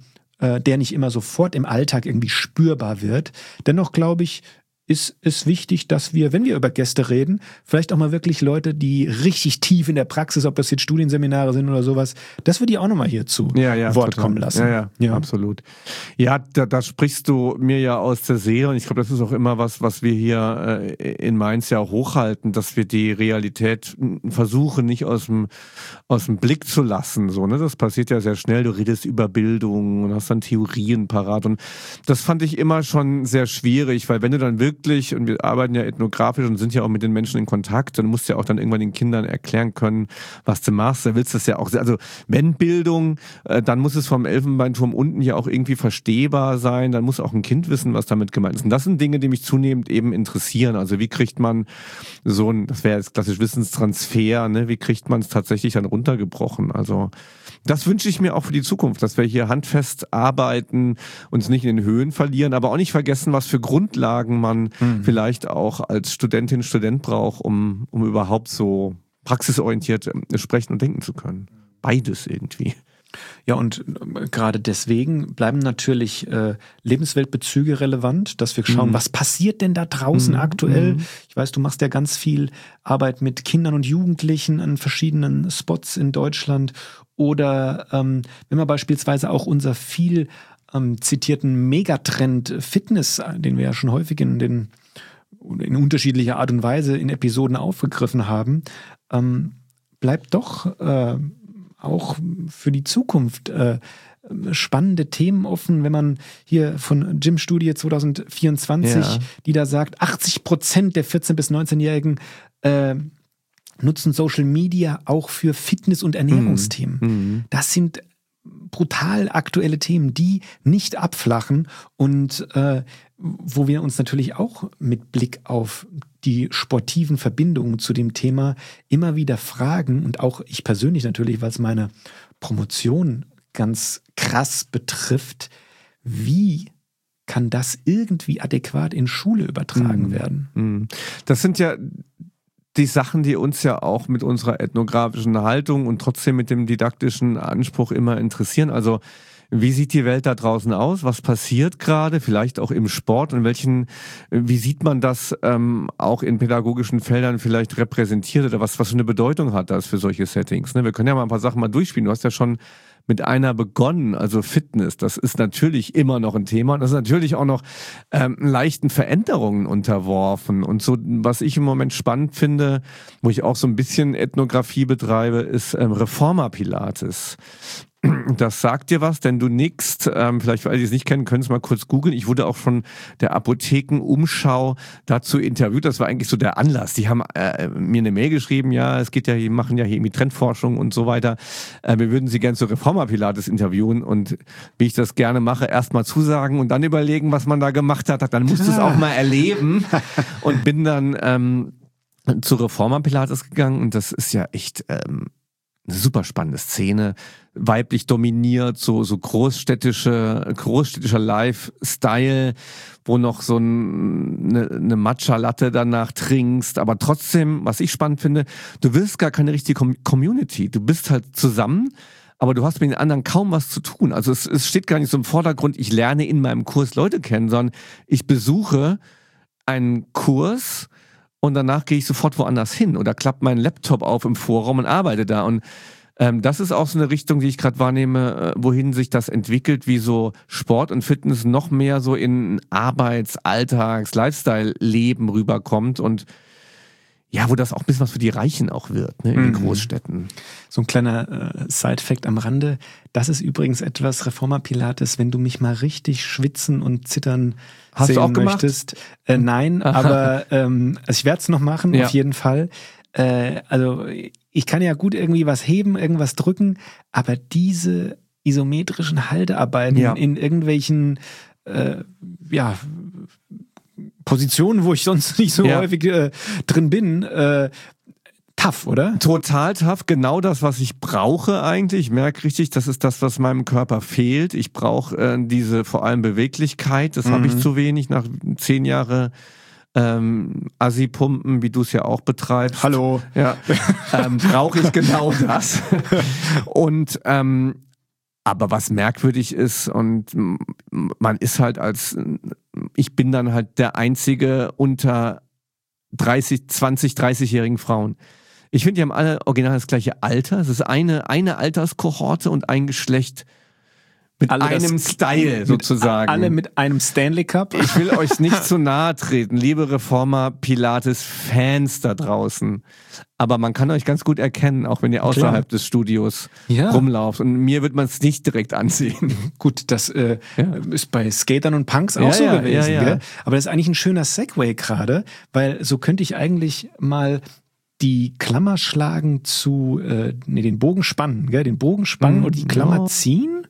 sofort im Alltag irgendwie spürbar wird. Dennoch glaube ich, ist es wichtig, dass wir, wenn wir über Gäste reden, vielleicht auch mal wirklich Leute, die richtig tief in der Praxis, ob das jetzt Studienseminare sind oder sowas, dass wir die auch nochmal hier zu Wort kommen lassen. Ja, absolut. Ja, da sprichst du mir ja aus der Seele und ich glaube, das ist auch immer was wir hier in Mainz ja hochhalten, dass wir die Realität versuchen, nicht aus dem Blick zu lassen. So, ne? Das passiert ja sehr schnell. Du redest über Bildung und hast dann Theorien parat und das fand ich immer schon sehr schwierig, weil wenn du dann wirklich, und wir arbeiten ja ethnografisch und sind ja auch mit den Menschen in Kontakt, dann musst du ja auch dann irgendwann den Kindern erklären können, was du machst. Da willst du das ja auch, also wenn Bildung, dann muss es vom Elfenbeinturm unten ja auch irgendwie verstehbar sein, dann muss auch ein Kind wissen, was damit gemeint ist. Und das sind Dinge, die mich zunehmend eben interessieren. Also wie kriegt man so das wäre jetzt klassisch Wissenstransfer, ne? Wie kriegt man es tatsächlich dann runtergebrochen? Also das wünsche ich mir auch für die Zukunft, dass wir hier handfest arbeiten, uns nicht in den Höhen verlieren, aber auch nicht vergessen, was für Grundlagen man vielleicht auch als Studentin, Student braucht, um überhaupt so praxisorientiert sprechen und denken zu können. Beides irgendwie. Ja, und gerade deswegen bleiben natürlich Lebensweltbezüge relevant, dass wir schauen, was passiert denn da draußen aktuell? Ich weiß, du machst ja ganz viel Arbeit mit Kindern und Jugendlichen an verschiedenen Spots in Deutschland. Oder wenn wir beispielsweise auch unser viel zitierten Megatrend Fitness, den wir ja schon häufig in unterschiedlicher Art und Weise in Episoden aufgegriffen haben, bleibt doch auch für die Zukunft spannende Themen offen, wenn man hier von Gym-Studie 2024, die da sagt, 80% der 14- bis 19-Jährigen nutzen Social Media auch für Fitness- und Ernährungsthemen. Das sind brutal aktuelle Themen, die nicht abflachen und wo wir uns natürlich auch mit Blick auf die sportiven Verbindungen zu dem Thema immer wieder fragen und auch ich persönlich natürlich, weil es meine Promotion ganz krass betrifft, wie kann das irgendwie adäquat in Schule übertragen werden? Das sind ja die Sachen, die uns ja auch mit unserer ethnografischen Haltung und trotzdem mit dem didaktischen Anspruch immer interessieren. Also wie sieht die Welt da draußen aus? Was passiert gerade? Vielleicht auch im Sport? Und wie sieht man das auch in pädagogischen Feldern vielleicht repräsentiert? Oder was für eine Bedeutung hat das für solche Settings? Ne? Wir können ja mal ein paar Sachen mal durchspielen. Du hast ja schon mit einer begonnen, also Fitness, das ist natürlich immer noch ein Thema und das ist natürlich auch noch leichten Veränderungen unterworfen und so, was ich im Moment spannend finde, wo ich auch so ein bisschen Ethnographie betreibe, ist Reformer Pilates. das sagt dir was, denn du nickst. Vielleicht für alle, die es nicht kennen, können es mal kurz googeln. Ich wurde auch von der Apothekenumschau dazu interviewt. Das war eigentlich so der Anlass. Die haben mir eine Mail geschrieben, ja, es geht ja, die machen ja hier irgendwie Trendforschung und so weiter. Wir würden sie gerne zu Reformer Pilates interviewen und wie ich das gerne mache, erst mal zusagen und dann überlegen, was man da gemacht hat. Dann musst du es auch mal erleben und bin dann zu Reformer Pilates gegangen und das ist ja echt eine super spannende Szene, weiblich dominiert, so großstädtischer Lifestyle, wo noch so eine Matcha-Latte danach trinkst, aber trotzdem, was ich spannend finde, du willst gar keine richtige Community, du bist halt zusammen, aber du hast mit den anderen kaum was zu tun, also es steht gar nicht so im Vordergrund, ich lerne in meinem Kurs Leute kennen, sondern ich besuche einen Kurs und danach gehe ich sofort woanders hin oder klappe meinen Laptop auf im Vorraum und arbeite da. Und das ist auch so eine Richtung, die ich gerade wahrnehme, wohin sich das entwickelt, wie so Sport und Fitness noch mehr so in Arbeits-, Alltags-, Lifestyle-Leben rüberkommt und ja, wo das auch ein bisschen was für die Reichen auch wird, ne, in den Großstädten. So ein kleiner Side-Fact am Rande. Das ist übrigens etwas, Reformer Pilates, wenn du mich mal richtig schwitzen und zittern sehen du auch möchtest. Nein, aber also ich werde es noch machen, auf jeden Fall. Also ich kann ja gut irgendwie was heben, irgendwas drücken, aber diese isometrischen Haltearbeiten in irgendwelchen Positionen, wo ich sonst nicht so häufig drin bin, tough, oder? Total tough, genau das, was ich brauche eigentlich. Ich merke richtig, das ist das, was meinem Körper fehlt. Ich brauche diese vor allem Beweglichkeit, das habe ich zu wenig nach 10 Jahre Assi-Pumpen, wie du es ja auch betreibst. Hallo. Ja, brauche ich genau das. Und aber was merkwürdig ist und man ist halt ich bin dann halt der einzige unter 30-jährigen Frauen. Ich finde, die haben alle original das gleiche Alter. Es ist eine Alterskohorte und ein Geschlecht mit alle einem Style sozusagen. Alle mit einem Stanley Cup. Ich will euch nicht zu nahe treten, liebe Reformer Pilates-Fans da draußen. Aber man kann euch ganz gut erkennen, auch wenn ihr außerhalb des Studios rumlauft. Und mir wird man es nicht direkt ansehen. Gut, das ist bei Skatern und Punks auch so gewesen. Ja. Gell? Aber das ist eigentlich ein schöner Segway gerade, weil so könnte ich eigentlich mal die Klammer schlagen den Bogen spannen, gell? Den Bogen spannen und die Klammer ziehen.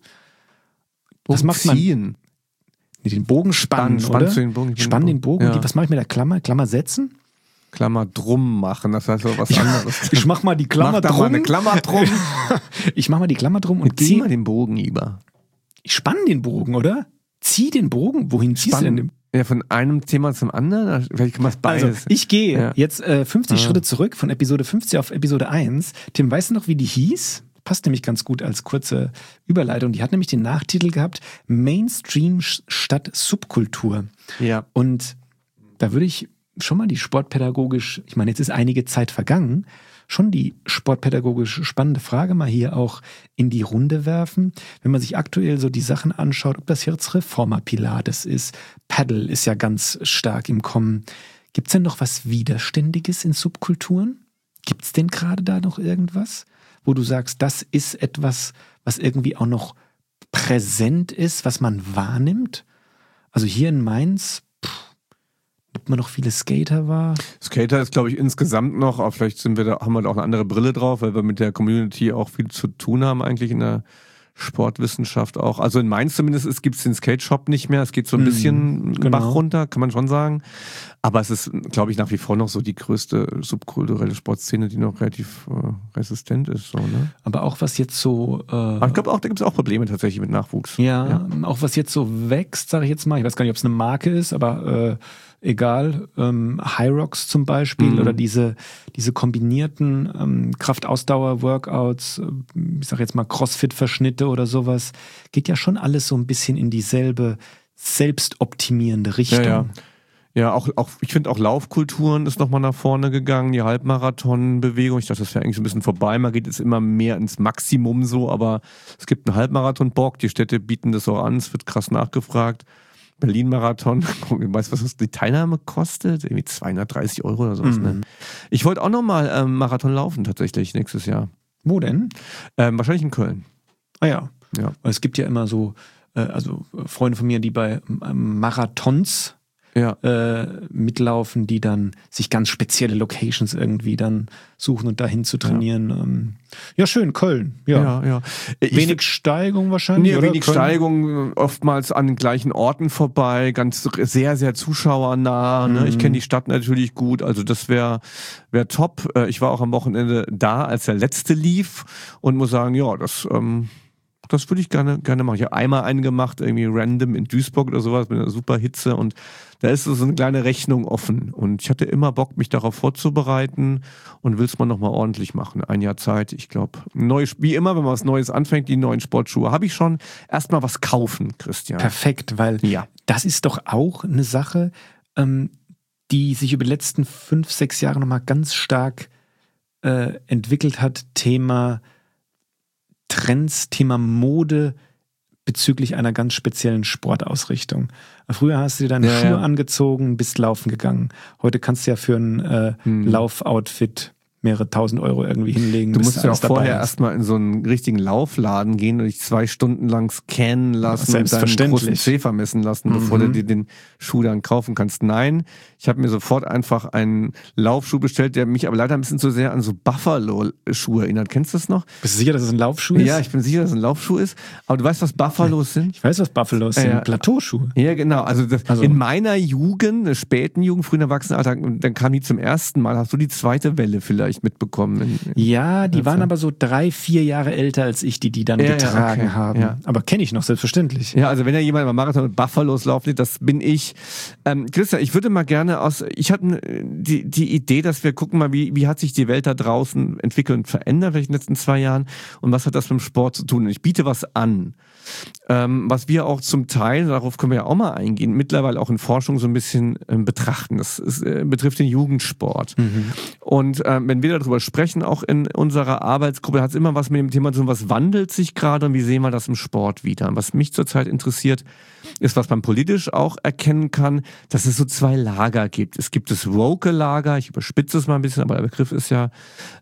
Was macht man? Ziehen. Den Bogen spannen, oder? Den Bogen. Spannen den Bogen. Ja. Was mache ich mit der Klammer? Klammer setzen? Klammer drum machen, das heißt so was anderes. Ich mach mal die Klammer drum. Mach mal eine Klammer drum. Ich mach mal die Klammer drum und zieh mal den Bogen lieber. Ich spann den Bogen, oder? Zieh den Bogen. Wohin ziehst du denn den? Ja, von einem Thema zum anderen. Vielleicht kann man es beides. Also, ich gehe jetzt 50 Schritte zurück von Episode 50 auf Episode 1. Tim, weißt du noch, wie die hieß? Passt nämlich ganz gut als kurze Überleitung. Die hat nämlich den Nachtitel gehabt, Mainstream statt Subkultur. Ja. Und da würde ich schon mal die sportpädagogisch, ich meine, jetzt ist einige Zeit vergangen, schon die sportpädagogisch spannende Frage mal hier auch in die Runde werfen. Wenn man sich aktuell so die Sachen anschaut, ob das jetzt Reformer Pilates ist, Paddle ist ja ganz stark im Kommen. Gibt es denn noch was Widerständiges in Subkulturen? Gibt es denn gerade da noch irgendwas, wo du sagst, das ist etwas, was irgendwie auch noch präsent ist, was man wahrnimmt? Also hier in Mainz nimmt man noch viele Skater wahr? Skater ist, glaube ich, insgesamt noch, aber vielleicht haben wir da auch eine andere Brille drauf, weil wir mit der Community auch viel zu tun haben eigentlich in der Sportwissenschaft auch. Also in Mainz zumindest gibt es den Skate-Shop nicht mehr. Es geht so ein bisschen Bach runter, kann man schon sagen. Aber es ist, glaube ich, nach wie vor noch so die größte subkulturelle Sportszene, die noch relativ resistent ist. So, ne? Aber auch was jetzt so... Aber ich glaube auch, da gibt es auch Probleme tatsächlich mit Nachwuchs. Ja, auch was jetzt so wächst, sage ich jetzt mal. Ich weiß gar nicht, ob es eine Marke ist, aber egal. Hyrox zum Beispiel oder diese kombinierten Kraftausdauer-Workouts, ich sage jetzt mal Crossfit-Verschnitte oder sowas, geht ja schon alles so ein bisschen in dieselbe selbstoptimierende Richtung. Ja, auch ich finde auch Laufkulturen ist nochmal nach vorne gegangen, die Halbmarathon-Bewegung. Ich dachte, das wäre eigentlich so ein bisschen vorbei. Man geht jetzt immer mehr ins Maximum so, aber es gibt einen Halbmarathon-Bock, die Städte bieten das auch an, es wird krass nachgefragt. Berlin-Marathon, weißt du, was die Teilnahme kostet? Irgendwie 230 € oder sowas. Ne? Ich wollte auch nochmal Marathon laufen tatsächlich nächstes Jahr. Wo denn? Wahrscheinlich in Köln. Ah ja. Ja. Es gibt ja immer so, also Freunde von mir, die bei Marathons mitlaufen, die dann sich ganz spezielle Locations irgendwie dann suchen und dahin zu trainieren. Ja, schön, Köln. Ja. Wenig Steigung wahrscheinlich. Nee, wenig Steigung, oftmals an den gleichen Orten vorbei, ganz sehr, sehr zuschauernah. Ne? Ich kenne die Stadt natürlich gut, also das wäre top. Ich war auch am Wochenende da, als der letzte lief und muss sagen, ja, das würde ich gerne machen. Ich habe einmal einen gemacht, irgendwie random in Duisburg oder sowas, mit einer super Hitze und da ist so eine kleine Rechnung offen. Und ich hatte immer Bock, mich darauf vorzubereiten und will es mal nochmal ordentlich machen. Ein Jahr Zeit, ich glaube. Wie immer, wenn man was Neues anfängt, die neuen Sportschuhe habe ich schon. Erstmal was kaufen, Christian. Perfekt, weil das ist doch auch eine Sache, die sich über die letzten 5, 6 Jahre nochmal ganz stark entwickelt hat. Thema Trends, Thema Mode bezüglich einer ganz speziellen Sportausrichtung. Früher hast du dir deine Schuhe angezogen, bist laufen gegangen. Heute kannst du ja für ein Laufoutfit mehrere tausend Euro irgendwie hinlegen. Du musst ja auch vorher erstmal in so einen richtigen Laufladen gehen und dich 2 Stunden lang scannen lassen und deinen großen Zeh vermessen lassen, bevor du dir den Schuh dann kaufen kannst. Nein, ich habe mir sofort einfach einen Laufschuh bestellt, der mich aber leider ein bisschen zu sehr an so Buffalo-Schuhe erinnert. Kennst du das noch? Bist du sicher, dass es ein Laufschuh ist? Ja, ich bin sicher, dass es ein Laufschuh ist. Aber du weißt, was Buffalos sind? Ich weiß, was Buffalos sind. Plateauschuhe. Ja, genau. Also in meiner Jugend, der späten Jugend, frühen Erwachsenenalter, dann kam die zum ersten Mal. Hast du die zweite Welle vielleicht mitbekommen? Ja, die waren aber so 3, 4 Jahre älter als ich, die dann getragen haben. Ja. Aber kenne ich noch, selbstverständlich. Ja, also wenn ja jemand mal Marathon mit Buffalos laufen, das bin ich. Christian, ich würde mal gerne ich hatte die Idee, dass wir gucken mal, wie hat sich die Welt da draußen entwickelt und verändert vielleicht in den letzten 2 Jahren und was hat das mit dem Sport zu tun? Und ich biete was an. Was wir auch zum Teil, darauf können wir ja auch mal eingehen, mittlerweile auch in Forschung so ein bisschen betrachten. Das betrifft den Jugendsport. Und wenn wir darüber sprechen, auch in unserer Arbeitsgruppe, hat es immer was mit dem Thema zu tun, was wandelt sich gerade und wie sehen wir das im Sport wieder. Und was mich zurzeit interessiert, ist, was man politisch auch erkennen kann, dass es so 2 Lager gibt. Es gibt das Woke-Lager, ich überspitze es mal ein bisschen, aber der Begriff ist ja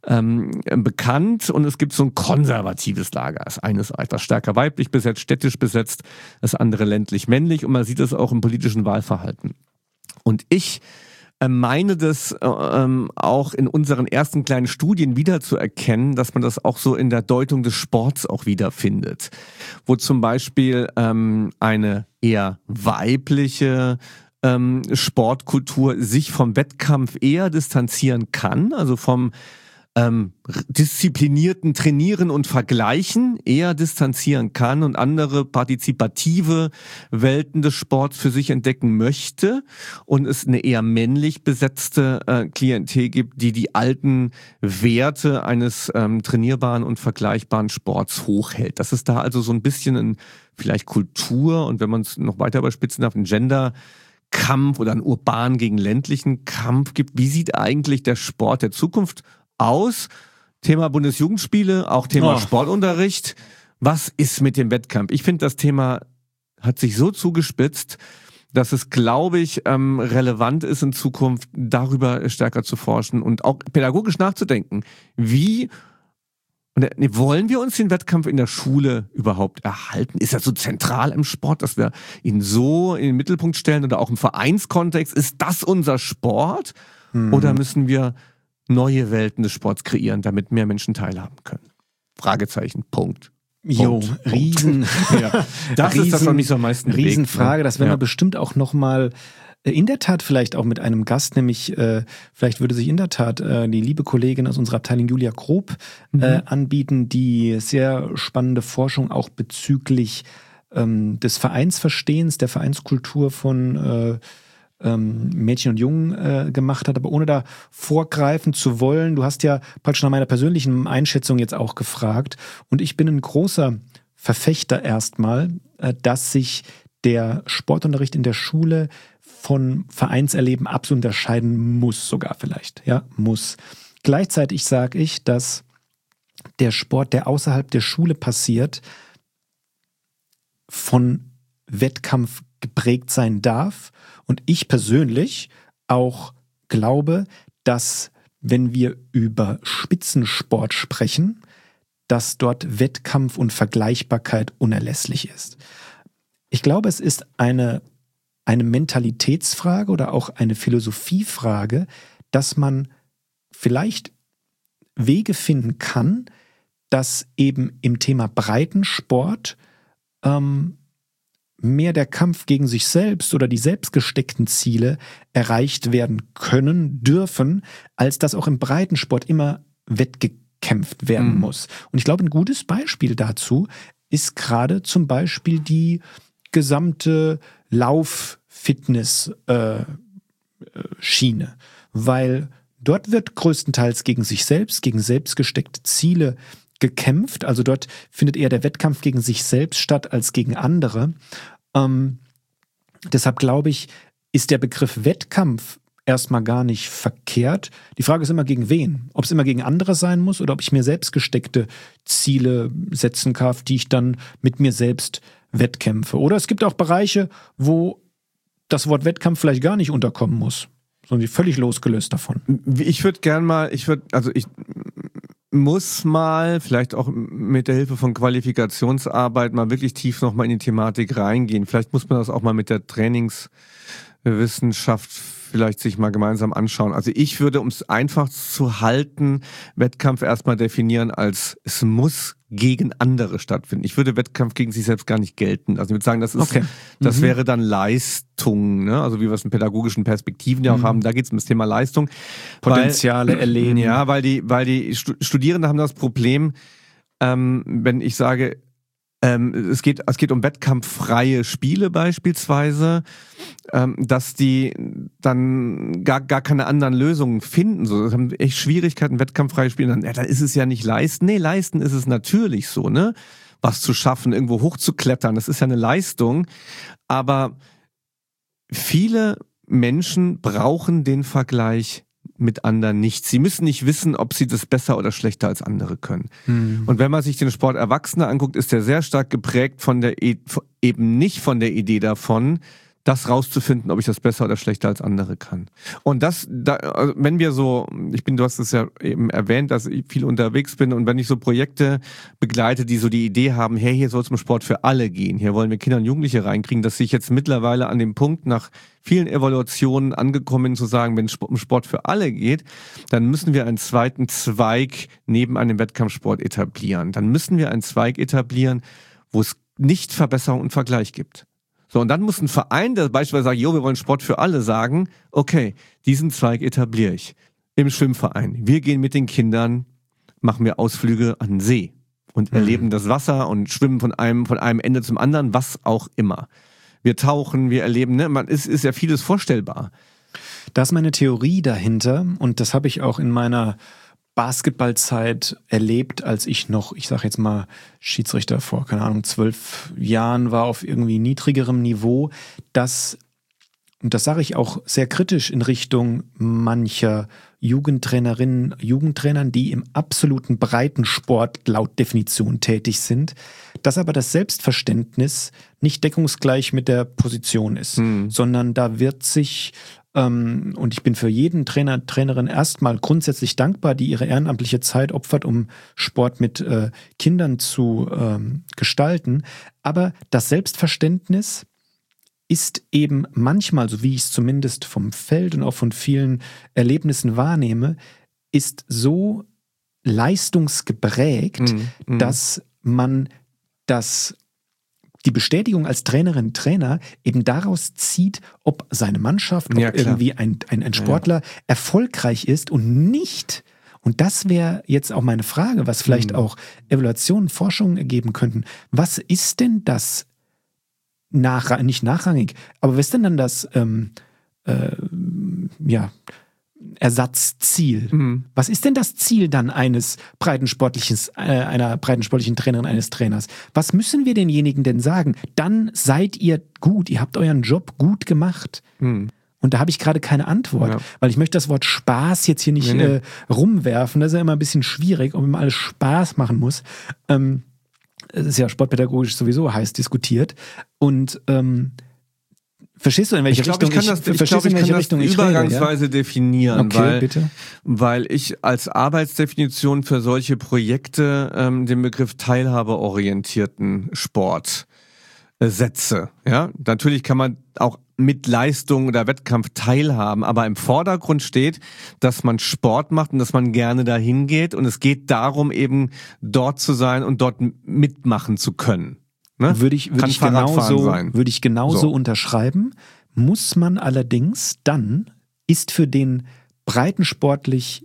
bekannt, und es gibt so ein konservatives Lager. Das eine ist etwas stärker weiblich besetzt, städtisch besetzt, das andere ländlich-männlich, und man sieht es auch im politischen Wahlverhalten. Und ich meine das auch in unseren ersten kleinen Studien wiederzuerkennen, dass man das auch so in der Deutung des Sports auch wiederfindet. Wo zum Beispiel eine eher weibliche Sportkultur sich vom Wettkampf eher distanzieren kann, also vom disziplinierten Trainieren und Vergleichen eher distanzieren kann und andere partizipative Welten des Sports für sich entdecken möchte, und es eine eher männlich besetzte Klientel gibt, die alten Werte eines trainierbaren und vergleichbaren Sports hochhält. Das ist da also so ein bisschen vielleicht Kultur, und wenn man es noch weiter überspitzen darf, ein Gender-Kampf oder einen urban gegen ländlichen Kampf gibt. Wie sieht eigentlich der Sport der Zukunft aus? Thema Bundesjugendspiele, auch Thema Sportunterricht. Was ist mit dem Wettkampf? Ich finde, das Thema hat sich so zugespitzt, dass es, glaube ich, relevant ist in Zukunft, darüber stärker zu forschen und auch pädagogisch nachzudenken. Wollen wir uns den Wettkampf in der Schule überhaupt erhalten? Ist das so zentral im Sport, dass wir ihn so in den Mittelpunkt stellen, oder auch im Vereinskontext? Ist das unser Sport? Oder müssen wir neue Welten des Sports kreieren, damit mehr Menschen teilhaben können? Fragezeichen, Punkt. Riesen. Das ist das, was mich so am meisten bewegt. Riesenfrage, das werden wir bestimmt auch nochmal in der Tat vielleicht auch mit einem Gast, nämlich vielleicht würde sich in der Tat die liebe Kollegin aus unserer Abteilung Julia Grob anbieten, die sehr spannende Forschung auch bezüglich des Vereinsverstehens, der Vereinskultur von Mädchen und Jungen gemacht hat, aber ohne da vorgreifen zu wollen. Du hast ja praktisch nach meiner persönlichen Einschätzung jetzt auch gefragt, und ich bin ein großer Verfechter erstmal, dass sich der Sportunterricht in der Schule von Vereinserleben absolut unterscheiden muss, sogar vielleicht, muss. Gleichzeitig sage ich, dass der Sport, der außerhalb der Schule passiert, von Wettkampf geprägt sein darf. Und ich persönlich auch glaube, dass, wenn wir über Spitzensport sprechen, dass dort Wettkampf und Vergleichbarkeit unerlässlich ist. Ich glaube, es ist eine Mentalitätsfrage oder auch eine Philosophiefrage, dass man vielleicht Wege finden kann, dass eben im Thema Breitensport mehr der Kampf gegen sich selbst oder die selbst gesteckten Ziele erreicht werden können, dürfen, als dass auch im Breitensport immer wettgekämpft werden muss. Und ich glaube, ein gutes Beispiel dazu ist gerade zum Beispiel die gesamte Lauf-Fitness-Schiene, weil dort wird größtenteils gegen sich selbst, gegen selbst gesteckte Ziele gekämpft. Also dort findet eher der Wettkampf gegen sich selbst statt als gegen andere. Deshalb glaube ich, ist der Begriff Wettkampf erstmal gar nicht verkehrt. Die Frage ist immer, gegen wen? Ob es immer gegen andere sein muss oder ob ich mir selbst gesteckte Ziele setzen kann, die ich dann mit mir selbst wettkämpfe. Oder es gibt auch Bereiche, wo das Wort Wettkampf vielleicht gar nicht unterkommen muss, sondern völlig losgelöst davon. Ich muss mal, vielleicht auch mit der Hilfe von Qualifikationsarbeit, mal wirklich tief nochmal in die Thematik reingehen. Vielleicht muss man das auch mal mit der Trainingswissenschaft vielleicht sich mal gemeinsam anschauen. Also ich würde, um es einfach zu halten, Wettkampf erstmal definieren als, es muss gegen andere stattfinden. Ich würde Wettkampf gegen sich selbst gar nicht gelten. Also ich würde sagen, das wäre dann Leistung, ne? Also wie wir es in pädagogischen Perspektiven ja auch haben, da geht es um das Thema Leistung. Potenziale erleben. Ja, weil die Studierenden haben das Problem, wenn ich sage, es geht um wettkampffreie Spiele beispielsweise, dass die dann gar keine anderen Lösungen finden. So, das haben echt Schwierigkeiten, wettkampffreie Spiele. Dann ist es ja nicht Leisten. Nee, Leisten ist es natürlich so, ne? Was zu schaffen, irgendwo hochzuklettern, das ist ja eine Leistung. Aber viele Menschen brauchen den Vergleich mit anderen nicht. Sie müssen nicht wissen, ob sie das besser oder schlechter als andere können. Und wenn man sich den Sport Erwachsene anguckt, ist der sehr stark geprägt von eben nicht von der Idee davon, das rauszufinden, ob ich das besser oder schlechter als andere kann. Und also wenn wir so, du hast es ja eben erwähnt, dass ich viel unterwegs bin, und wenn ich so Projekte begleite, die so die Idee haben, hey, hier soll es um Sport für alle gehen, hier wollen wir Kinder und Jugendliche reinkriegen, dass ich jetzt mittlerweile an dem Punkt nach vielen Evaluationen angekommen bin, zu sagen, wenn es um Sport für alle geht, dann müssen wir einen zweiten Zweig neben einem Wettkampfsport etablieren. Dann müssen wir einen Zweig etablieren, wo es nicht Verbesserung und Vergleich gibt. So, und dann muss ein Verein, der beispielsweise sagt, wir wollen Sport für alle, sagen, okay, diesen Zweig etabliere ich im Schwimmverein. Wir gehen mit den Kindern, machen wir Ausflüge an den See und erleben das Wasser und schwimmen von einem Ende zum anderen, was auch immer. Wir tauchen, wir erleben, ne, ist ja vieles vorstellbar. Das ist meine Theorie dahinter, und das habe ich auch in meiner Basketballzeit erlebt, als ich noch, ich sage jetzt mal, Schiedsrichter vor, 12 Jahren war, auf irgendwie niedrigerem Niveau, und das sage ich auch sehr kritisch in Richtung mancher Jugendtrainerinnen, Jugendtrainern, die im absoluten Breitensport laut Definition tätig sind, dass aber das Selbstverständnis nicht deckungsgleich mit der Position ist, sondern da wird sich, und ich bin für jeden Trainer, Trainerin erstmal grundsätzlich dankbar, die ihre ehrenamtliche Zeit opfert, um Sport mit Kindern zu gestalten, aber das Selbstverständnis ist eben manchmal, so wie ich es zumindest vom Feld und auch von vielen Erlebnissen wahrnehme, ist so leistungsgeprägt, dass man die Bestätigung als Trainerin, Trainer eben daraus zieht, ob seine Mannschaft, ob irgendwie ein Sportler erfolgreich ist und nicht. Und das wäre jetzt auch meine Frage, was vielleicht auch Evaluationen, Forschungen ergeben könnten. Was ist denn das nicht nachrangig, aber was ist denn dann das Ersatzziel? Was ist denn das Ziel dann einer breitensportlichen Trainerin, eines Trainers? Was müssen wir denjenigen denn sagen? Dann seid ihr gut, ihr habt euren Job gut gemacht. Und da habe ich gerade keine Antwort, weil ich möchte das Wort Spaß jetzt hier nicht rumwerfen. Das ist ja immer ein bisschen schwierig, ob immer alles Spaß machen muss. Es ist ja sportpädagogisch sowieso heiß diskutiert. Und Verstehst du, in welche Richtung ich kann das übergangsweise definieren, okay, weil ich als Arbeitsdefinition für solche Projekte den Begriff teilhabeorientierten Sport setze. Ja, natürlich kann man auch mit Leistung oder Wettkampf teilhaben, aber im Vordergrund steht, dass man Sport macht und dass man gerne dahin geht und es geht darum, eben dort zu sein und dort mitmachen zu können. Ne? Würde ich genauso unterschreiben. Muss man allerdings dann, ist für den breitensportlich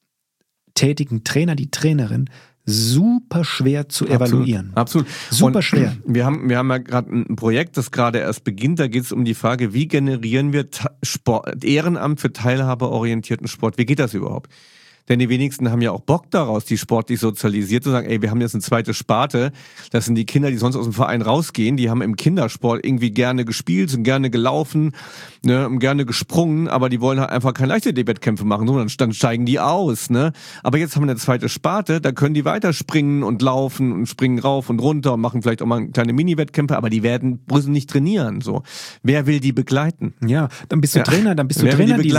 tätigen Trainer, die Trainerin, super schwer zu evaluieren. Absolut. Super schwer. Wir haben ja gerade ein Projekt, das gerade erst beginnt. Da geht es um die Frage, wie generieren wir Ehrenamt für teilhabeorientierten Sport? Wie geht das überhaupt? Denn die wenigsten haben ja auch Bock daraus, die sportlich sozialisiert zu sagen, ey, wir haben jetzt eine zweite Sparte. Das sind die Kinder, die sonst aus dem Verein rausgehen. Die haben im Kindersport irgendwie gerne gespielt, sind gerne gelaufen, ne, gerne gesprungen, aber die wollen halt einfach keine Leichtathletik-Wettkämpfe machen, sondern dann steigen die aus, ne. Aber jetzt haben wir eine zweite Sparte, da können die weiter springen und laufen und springen rauf und runter und machen vielleicht auch mal kleine Mini-Wettkämpfe, aber die müssen nicht trainieren, so. Wer will die begleiten? Ja, dann bist du Trainer, dann bist du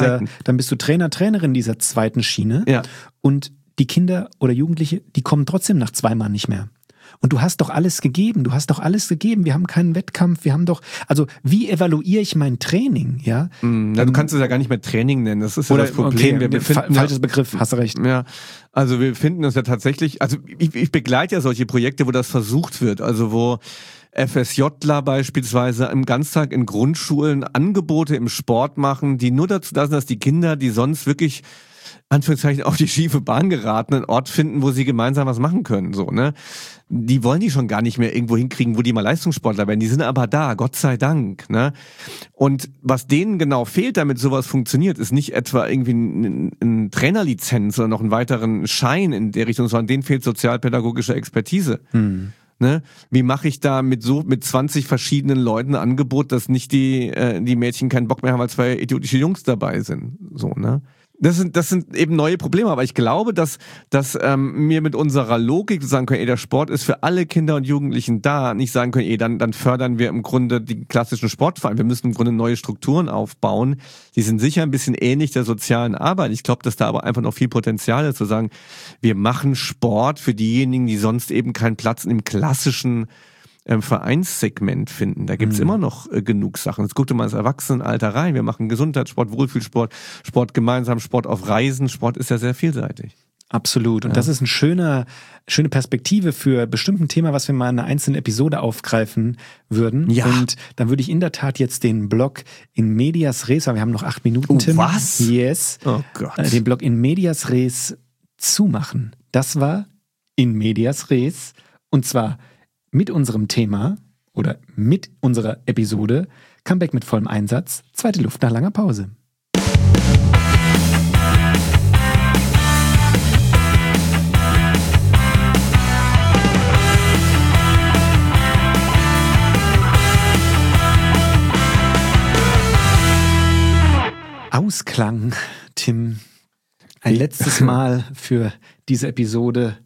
Trainerin dieser zweiten Schiene. Ja. Und die Kinder oder Jugendliche, die kommen trotzdem nach 2 Mal nicht mehr. Und du hast doch alles gegeben. Wir haben keinen Wettkampf. Also wie evaluiere ich mein Training? Ja, du kannst es ja gar nicht mehr Training nennen. Das ist ja das Problem. Okay, falsches Begriff, hast du recht. Ja, also wir finden das ja tatsächlich, also ich begleite ja solche Projekte, wo das versucht wird. Also wo FSJler beispielsweise im Ganztag in Grundschulen Angebote im Sport machen, die nur dazu da sind, dass die Kinder, die sonst wirklich Anführungszeichen auf die schiefe Bahn geraten, einen Ort finden, wo sie gemeinsam was machen können, so, ne? Die wollen die schon gar nicht mehr irgendwo hinkriegen, wo die mal Leistungssportler werden. Die sind aber da, Gott sei Dank, ne? Und was denen genau fehlt, damit sowas funktioniert, ist nicht etwa irgendwie eine Trainerlizenz oder noch einen weiteren Schein in der Richtung, sondern denen fehlt sozialpädagogische Expertise. Ne? Wie mache ich da mit 20 verschiedenen Leuten ein Angebot, dass nicht die Mädchen keinen Bock mehr haben, weil 2 idiotische Jungs dabei sind, so, ne? Das sind eben neue Probleme, aber ich glaube, dass wir mit unserer Logik sagen können, der Sport ist für alle Kinder und Jugendlichen da, nicht sagen können, dann fördern wir im Grunde die klassischen Sportvereine. Wir müssen im Grunde neue Strukturen aufbauen. Die sind sicher ein bisschen ähnlich der sozialen Arbeit. Ich glaube, dass da aber einfach noch viel Potenzial ist, zu sagen, wir machen Sport für diejenigen, die sonst eben keinen Platz in dem klassischen Vereinssegment finden. Da gibt's immer noch genug Sachen. Jetzt guck dir mal ins Erwachsenenalter rein. Wir machen Gesundheitssport, Wohlfühlsport, Sport gemeinsam, Sport auf Reisen. Sport ist ja sehr vielseitig. Absolut. Und das ist eine schöne Perspektive für bestimmten Thema, was wir mal in einer einzelnen Episode aufgreifen würden. Ja. Und dann würde ich in der Tat jetzt den Blog in Medias Res, weil wir haben noch 8 Minuten, Tim. Was? Yes. Oh Gott. Den Blog in Medias Res zumachen. Das war in Medias Res. Und zwar mit unserem Thema oder mit unserer Episode Comeback mit vollem Einsatz, zweite Luft nach langer Pause. Ausklang, Tim. Ein letztes Mal für diese Episode.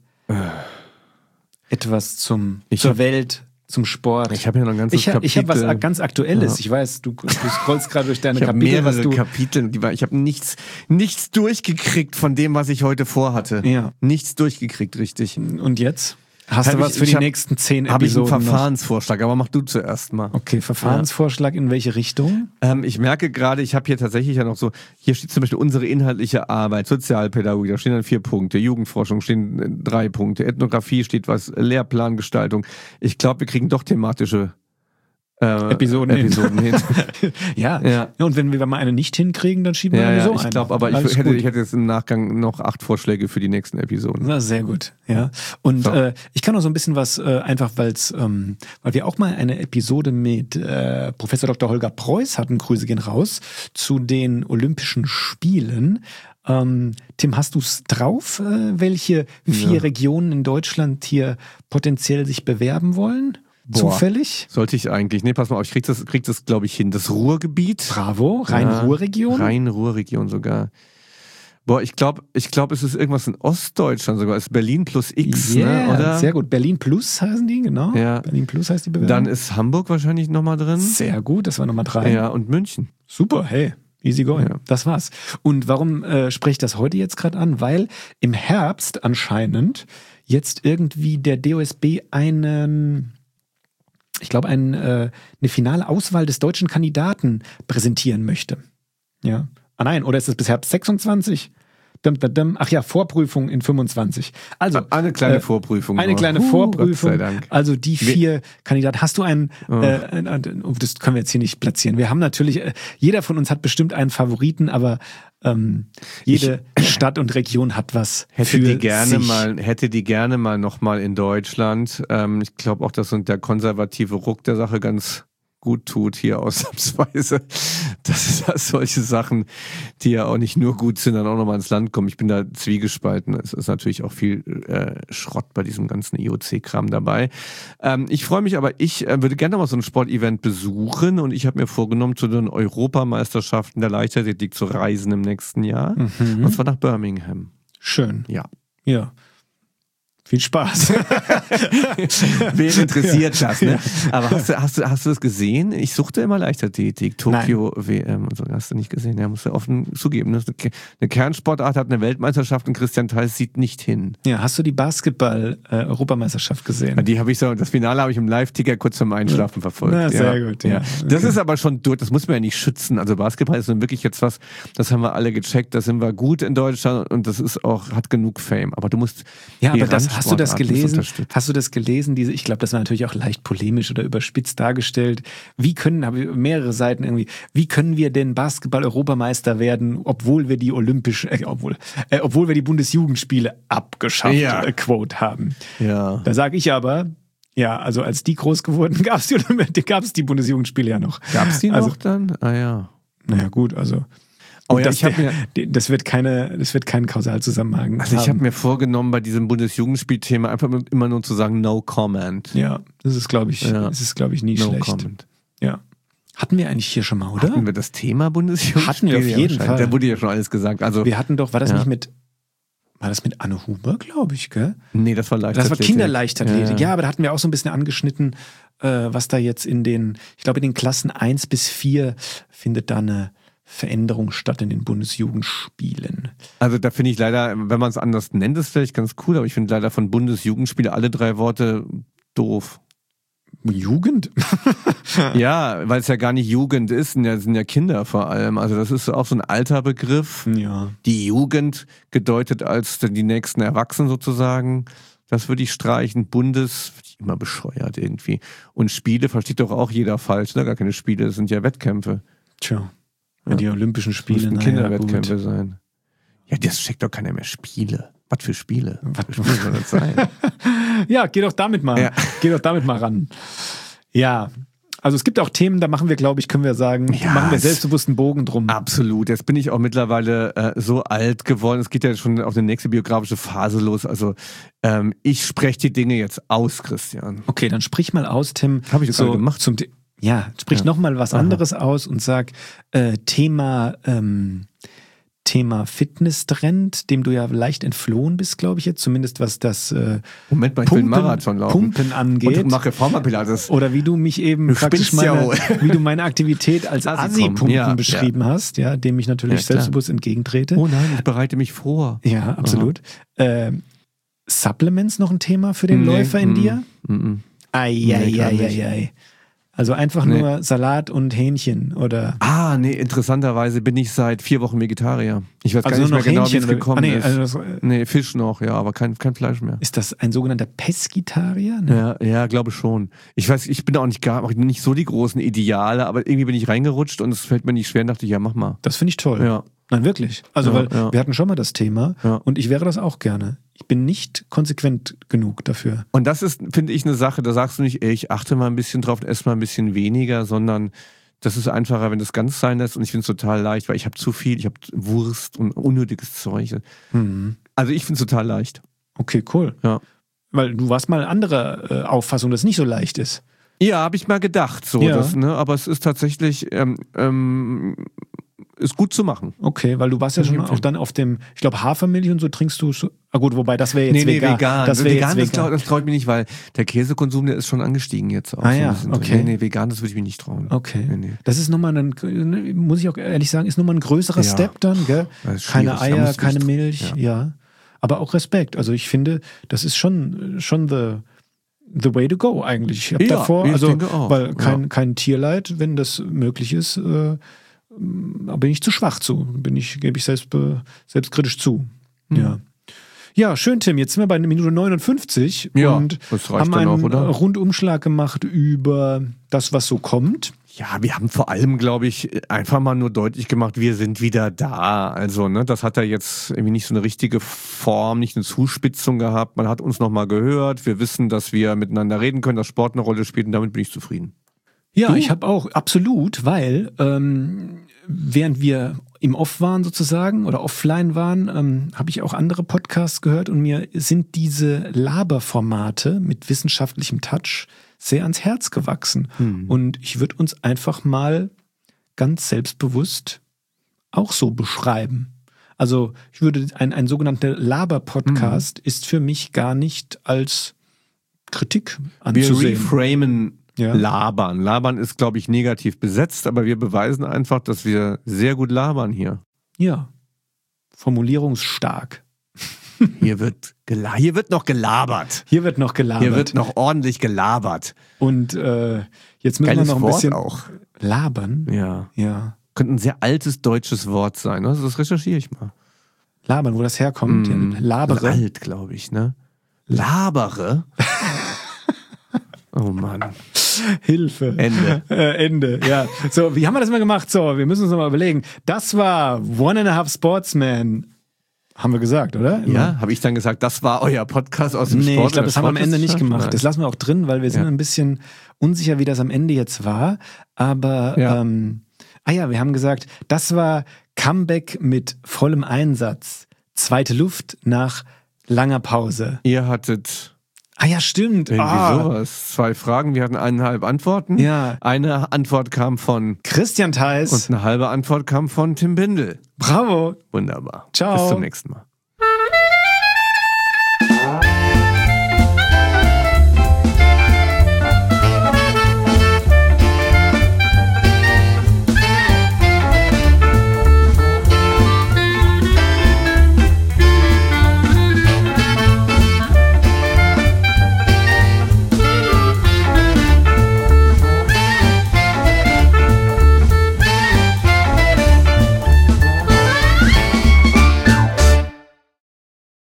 Etwas zur Welt, zum Sport. Ich habe hier noch ein ganzes Kapitel. Ich habe was ganz Aktuelles. Ja. Ich weiß, du scrollst gerade durch deine Kapitel. Mehrere Kapitel. Ich habe nichts durchgekriegt von dem, was ich heute vorhatte. Ja. Nichts durchgekriegt, richtig. Und jetzt? Hast du was für die nächsten 10 Episoden? Habe ich einen Verfahrensvorschlag, aber mach du zuerst mal. Okay, Verfahrensvorschlag in welche Richtung? Ich merke gerade, ich habe hier tatsächlich ja noch so, hier steht zum Beispiel unsere inhaltliche Arbeit, Sozialpädagogik, da stehen dann 4 Punkte, Jugendforschung stehen 3 Punkte, Ethnographie steht was, Lehrplangestaltung. Ich glaube, wir kriegen doch thematische Episoden hin. Ja. Und wenn wir mal eine nicht hinkriegen, dann schieben wir eine so ein. Ich glaube, aber ich hätte jetzt im Nachgang noch 8 Vorschläge für die nächsten Episoden. Na, sehr gut. Ja. Und ich kann noch so ein bisschen was, einfach weil wir auch mal eine Episode mit Professor Dr. Holger Preuß hatten, Grüße gehen raus, zu den Olympischen Spielen. Tim, hast du es drauf, welche 4 Regionen in Deutschland hier potenziell sich bewerben wollen? Zufällig? Sollte ich eigentlich. Nee, pass mal auf, ich krieg das glaube ich hin. Das Ruhrgebiet. Bravo, Rhein-Ruhr-Region? Rhein-Ruhr-Region sogar. Boah, ich glaube, es ist irgendwas in Ostdeutschland sogar. Es ist Berlin plus X, Yeah, ne? Oder? sehr gut. Berlin Plus heißen die, genau. Ja. Berlin Plus heißt die Bewerbung. Dann ist Hamburg wahrscheinlich nochmal drin. Sehr gut, das war Nummer 3. Ja, und München. Super, hey, easy going. Ja. Das war's. Und warum spreche ich das heute jetzt gerade an? Weil im Herbst anscheinend jetzt irgendwie der DOSB eine finale Auswahl des deutschen Kandidaten präsentieren möchte. Ja. Ah nein, oder ist es bis Herbst 26? Ach ja, Vorprüfung in 25. Also eine kleine Vorprüfung. Eine noch. kleine Gott Vorprüfung. sei Dank. Also die 4 Kandidaten. Hast du einen, das können wir jetzt hier nicht platzieren. Wir haben natürlich, jeder von uns hat bestimmt einen Favoriten, aber jede Stadt und Region hat was Hätte für die gerne mal nochmal in Deutschland. Ich glaube auch, dass der konservative Ruck der Sache ganz gut tut hier ausnahmsweise, dass solche Sachen, die ja auch nicht nur gut sind, dann auch nochmal ins Land kommen. Ich bin da zwiegespalten. Es ist natürlich auch viel Schrott bei diesem ganzen IOC-Kram dabei. Ich freue mich aber, ich würde gerne mal so ein Sportevent besuchen und ich habe mir vorgenommen, zu den Europameisterschaften der Leichtathletik zu reisen im nächsten Jahr. Und zwar nach Birmingham. Schön. Ja. Ja. Viel Spaß. Wen interessiert das, ne? Aber hast du das gesehen? Ich suchte immer Leichtathletik, Tokio WM und so. Hast du nicht gesehen? Ja, musst du offen zugeben. Das ist eine Kernsportart, hat eine Weltmeisterschaft und Christian Theis sieht nicht hin. Ja, hast du die Basketball-Europameisterschaft gesehen? Ja, die habe ich das Finale habe ich im Live-Ticker kurz vorm Einschlafen verfolgt. Na, sehr gut, ja. Okay. Das ist aber schon durch, das muss man ja nicht schützen. Also Basketball ist nun wirklich jetzt was, das haben wir alle gecheckt, da sind wir gut in Deutschland und das ist auch, hat genug Fame. Aber du musst aber hast du das gelesen? unterstützen. Hast du das gelesen? Ich glaube, das war natürlich auch leicht polemisch oder überspitzt dargestellt. Habe ich mehrere Seiten irgendwie. Wie können wir denn Basketball-Europameister werden, obwohl wir die obwohl wir die Bundesjugendspiele abgeschafft, Quote haben? Ja. Da sage ich aber, ja, also als die groß geworden, gab es die Bundesjugendspiele ja noch. Gab es die noch dann? Ah ja. Naja, gut, also. Oh ja, das wird keinen Kausalzusammenhang haben. Also ich habe mir vorgenommen, bei diesem Bundesjugendspielthema einfach immer nur zu sagen, no comment. Ja, das ist, glaube ich, nie no schlecht. Comment. Ja. Hatten wir eigentlich hier schon mal, oder? Hatten wir das Thema Bundesjugendspiel? Hatten wir auf jeden Fall. Da wurde ja schon alles gesagt. Also, wir hatten doch, war das mit Anne Huber, glaube ich, gell? Nee, das war Leichtathletik. Das war Kinderleichtathletik. Ja, aber da hatten wir auch so ein bisschen angeschnitten, was da jetzt in den Klassen 1 bis 4 findet da eine Veränderung statt in den Bundesjugendspielen. Also da finde ich leider, wenn man es anders nennt, ist vielleicht ganz cool, aber ich finde leider von Bundesjugendspiele alle 3 Worte doof. Jugend? Ja, weil es ja gar nicht Jugend ist, sind ja Kinder vor allem. Also das ist auch so ein alter Begriff. Ja. Die Jugend gedeutet als die nächsten Erwachsenen sozusagen. Das würde ich streichen. Immer bescheuert irgendwie. Und Spiele versteht doch auch jeder falsch. Ne? Gar keine Spiele, das sind ja Wettkämpfe. Tja. Ja, die Olympischen Spiele. Das müssen Kinderwettkämpfe sein. Ja, das checkt doch keiner mehr Spiele. Was für Spiele? Was für Spiele soll das sein? Ja, geh doch damit mal ran. Ja, also es gibt auch Themen, da machen wir, glaube ich, können wir sagen, machen wir selbstbewussten Bogen drum. Absolut. Jetzt bin ich auch mittlerweile so alt geworden. Es geht ja schon auf die nächste biografische Phase los. Also ich spreche die Dinge jetzt aus, Christian. Okay, dann sprich mal aus, Tim. Habe ich das so gemacht? Sprich nochmal was anderes aus und sag Thema Fitnesstrend, dem du ja leicht entflohen bist, glaube ich jetzt, zumindest was das Moment mal, ich will einen Marathon laufen. Pumpen angeht. Und mache Reformer-Pilates. Oder wie du mich eben wie du meine Aktivität als Assi-Pumpen beschrieben hast, ja, dem ich natürlich selbstbewusst entgegentrete. Oh nein, ich bereite mich vor. Ja, absolut. Supplements noch ein Thema für den Läufer in dir? Ei. Also einfach nur Salat und Hähnchen, oder? Interessanterweise bin ich seit 4 Wochen Vegetarier. Ich weiß gar nicht mehr genau, wie es gekommen ist. Fisch noch, ja, aber kein Fleisch mehr. Ist das ein sogenannter Pesketarier? Ne? Ja, glaube schon. Ich weiß, ich bin auch nicht so die großen Ideale, aber irgendwie bin ich reingerutscht und es fällt mir nicht schwer und dachte, ja, mach mal. Das finde ich toll. Ja. Nein, wirklich. Also, wir hatten schon mal das Thema und ich wäre das auch gerne. Ich bin nicht konsequent genug dafür. Und das ist, finde ich, eine Sache, da sagst du nicht, ich achte mal ein bisschen drauf, esse mal ein bisschen weniger, sondern das ist einfacher, wenn das ganz sein lässt und ich finde es total leicht, weil ich habe zu viel, ich habe Wurst und unnötiges Zeug. Mhm. Also ich finde es total leicht. Okay, cool. Ja. Weil du warst mal anderer Auffassung, dass es nicht so leicht ist. Ja, habe ich mal gedacht, so. Ja. Aber es ist tatsächlich, ist gut zu machen. Okay, weil du warst ja schon auch dann auf dem, ich glaube Hafermilch und so trinkst du so. Ah gut, wobei das wäre jetzt vegan. Das wäre vegan, das traut mich nicht, weil der Käsekonsum, der ist schon angestiegen jetzt auch. Okay. Nee, vegan, das würde ich mich nicht trauen. Okay. Nee. Das ist nochmal muss ich auch ehrlich sagen, ist nochmal ein größerer Step dann, gell? Keine Eier, keine Milch, ja. Aber auch Respekt. Also ich finde, das ist schon the way to go eigentlich. Ich habe davor, weil kein Tierleid, wenn das möglich ist, bin ich zu schwach zu. Gebe ich selbstkritisch zu. Ja, schön, Tim. Jetzt sind wir bei Minute 59 und haben einen Rundumschlag gemacht über das, was so kommt. Ja, wir haben vor allem, glaube ich, einfach mal nur deutlich gemacht, wir sind wieder da. Also, ne, das hat ja jetzt irgendwie nicht so eine richtige Form, nicht eine Zuspitzung gehabt. Man hat uns nochmal gehört. Wir wissen, dass wir miteinander reden können, dass Sport eine Rolle spielt und damit bin ich zufrieden. Ja, ich habe auch absolut, weil während wir im Off waren sozusagen oder offline waren, habe ich auch andere Podcasts gehört und mir sind diese Laberformate mit wissenschaftlichem Touch sehr ans Herz gewachsen. Und ich würde uns einfach mal ganz selbstbewusst auch so beschreiben. Also ich würde ein sogenannter Laber-Podcast ist für mich gar nicht als Kritik anzusehen. Wir reframen Labern. Labern ist, glaube ich, negativ besetzt, aber wir beweisen einfach, dass wir sehr gut labern hier. Ja, formulierungsstark. Hier wird noch gelabert. Hier wird noch ordentlich gelabert. Und jetzt müssen wir noch ein bisschen auch labern. Ja. Könnte ein sehr altes deutsches Wort sein. Also das recherchiere ich mal. Labern, wo das herkommt. Labere. Das ist alt, glaube ich, ne? Labere? Oh Mann. Hilfe. Ende, ja. So, wie haben wir das mal gemacht? So, wir müssen uns noch mal überlegen. Das war 1.5 Sportsman. Haben wir gesagt, oder? Ja, habe ich dann gesagt, das war euer Podcast aus dem Sport? Nee, ich glaube, das haben wir am Ende nicht gemacht. Nein. Das lassen wir auch drin, weil wir sind ein bisschen unsicher, wie das am Ende jetzt war. Aber, wir haben gesagt, das war Comeback mit vollem Einsatz. Zweite Luft nach langer Pause. Ihr hattet... Ah ja, stimmt. Irgendwie sowas. 2 Fragen, wir hatten 1,5 Antworten. Ja. Eine Antwort kam von Christian Theis. Und eine halbe Antwort kam von Tim Bindel. Bravo. Wunderbar. Ciao. Bis zum nächsten Mal.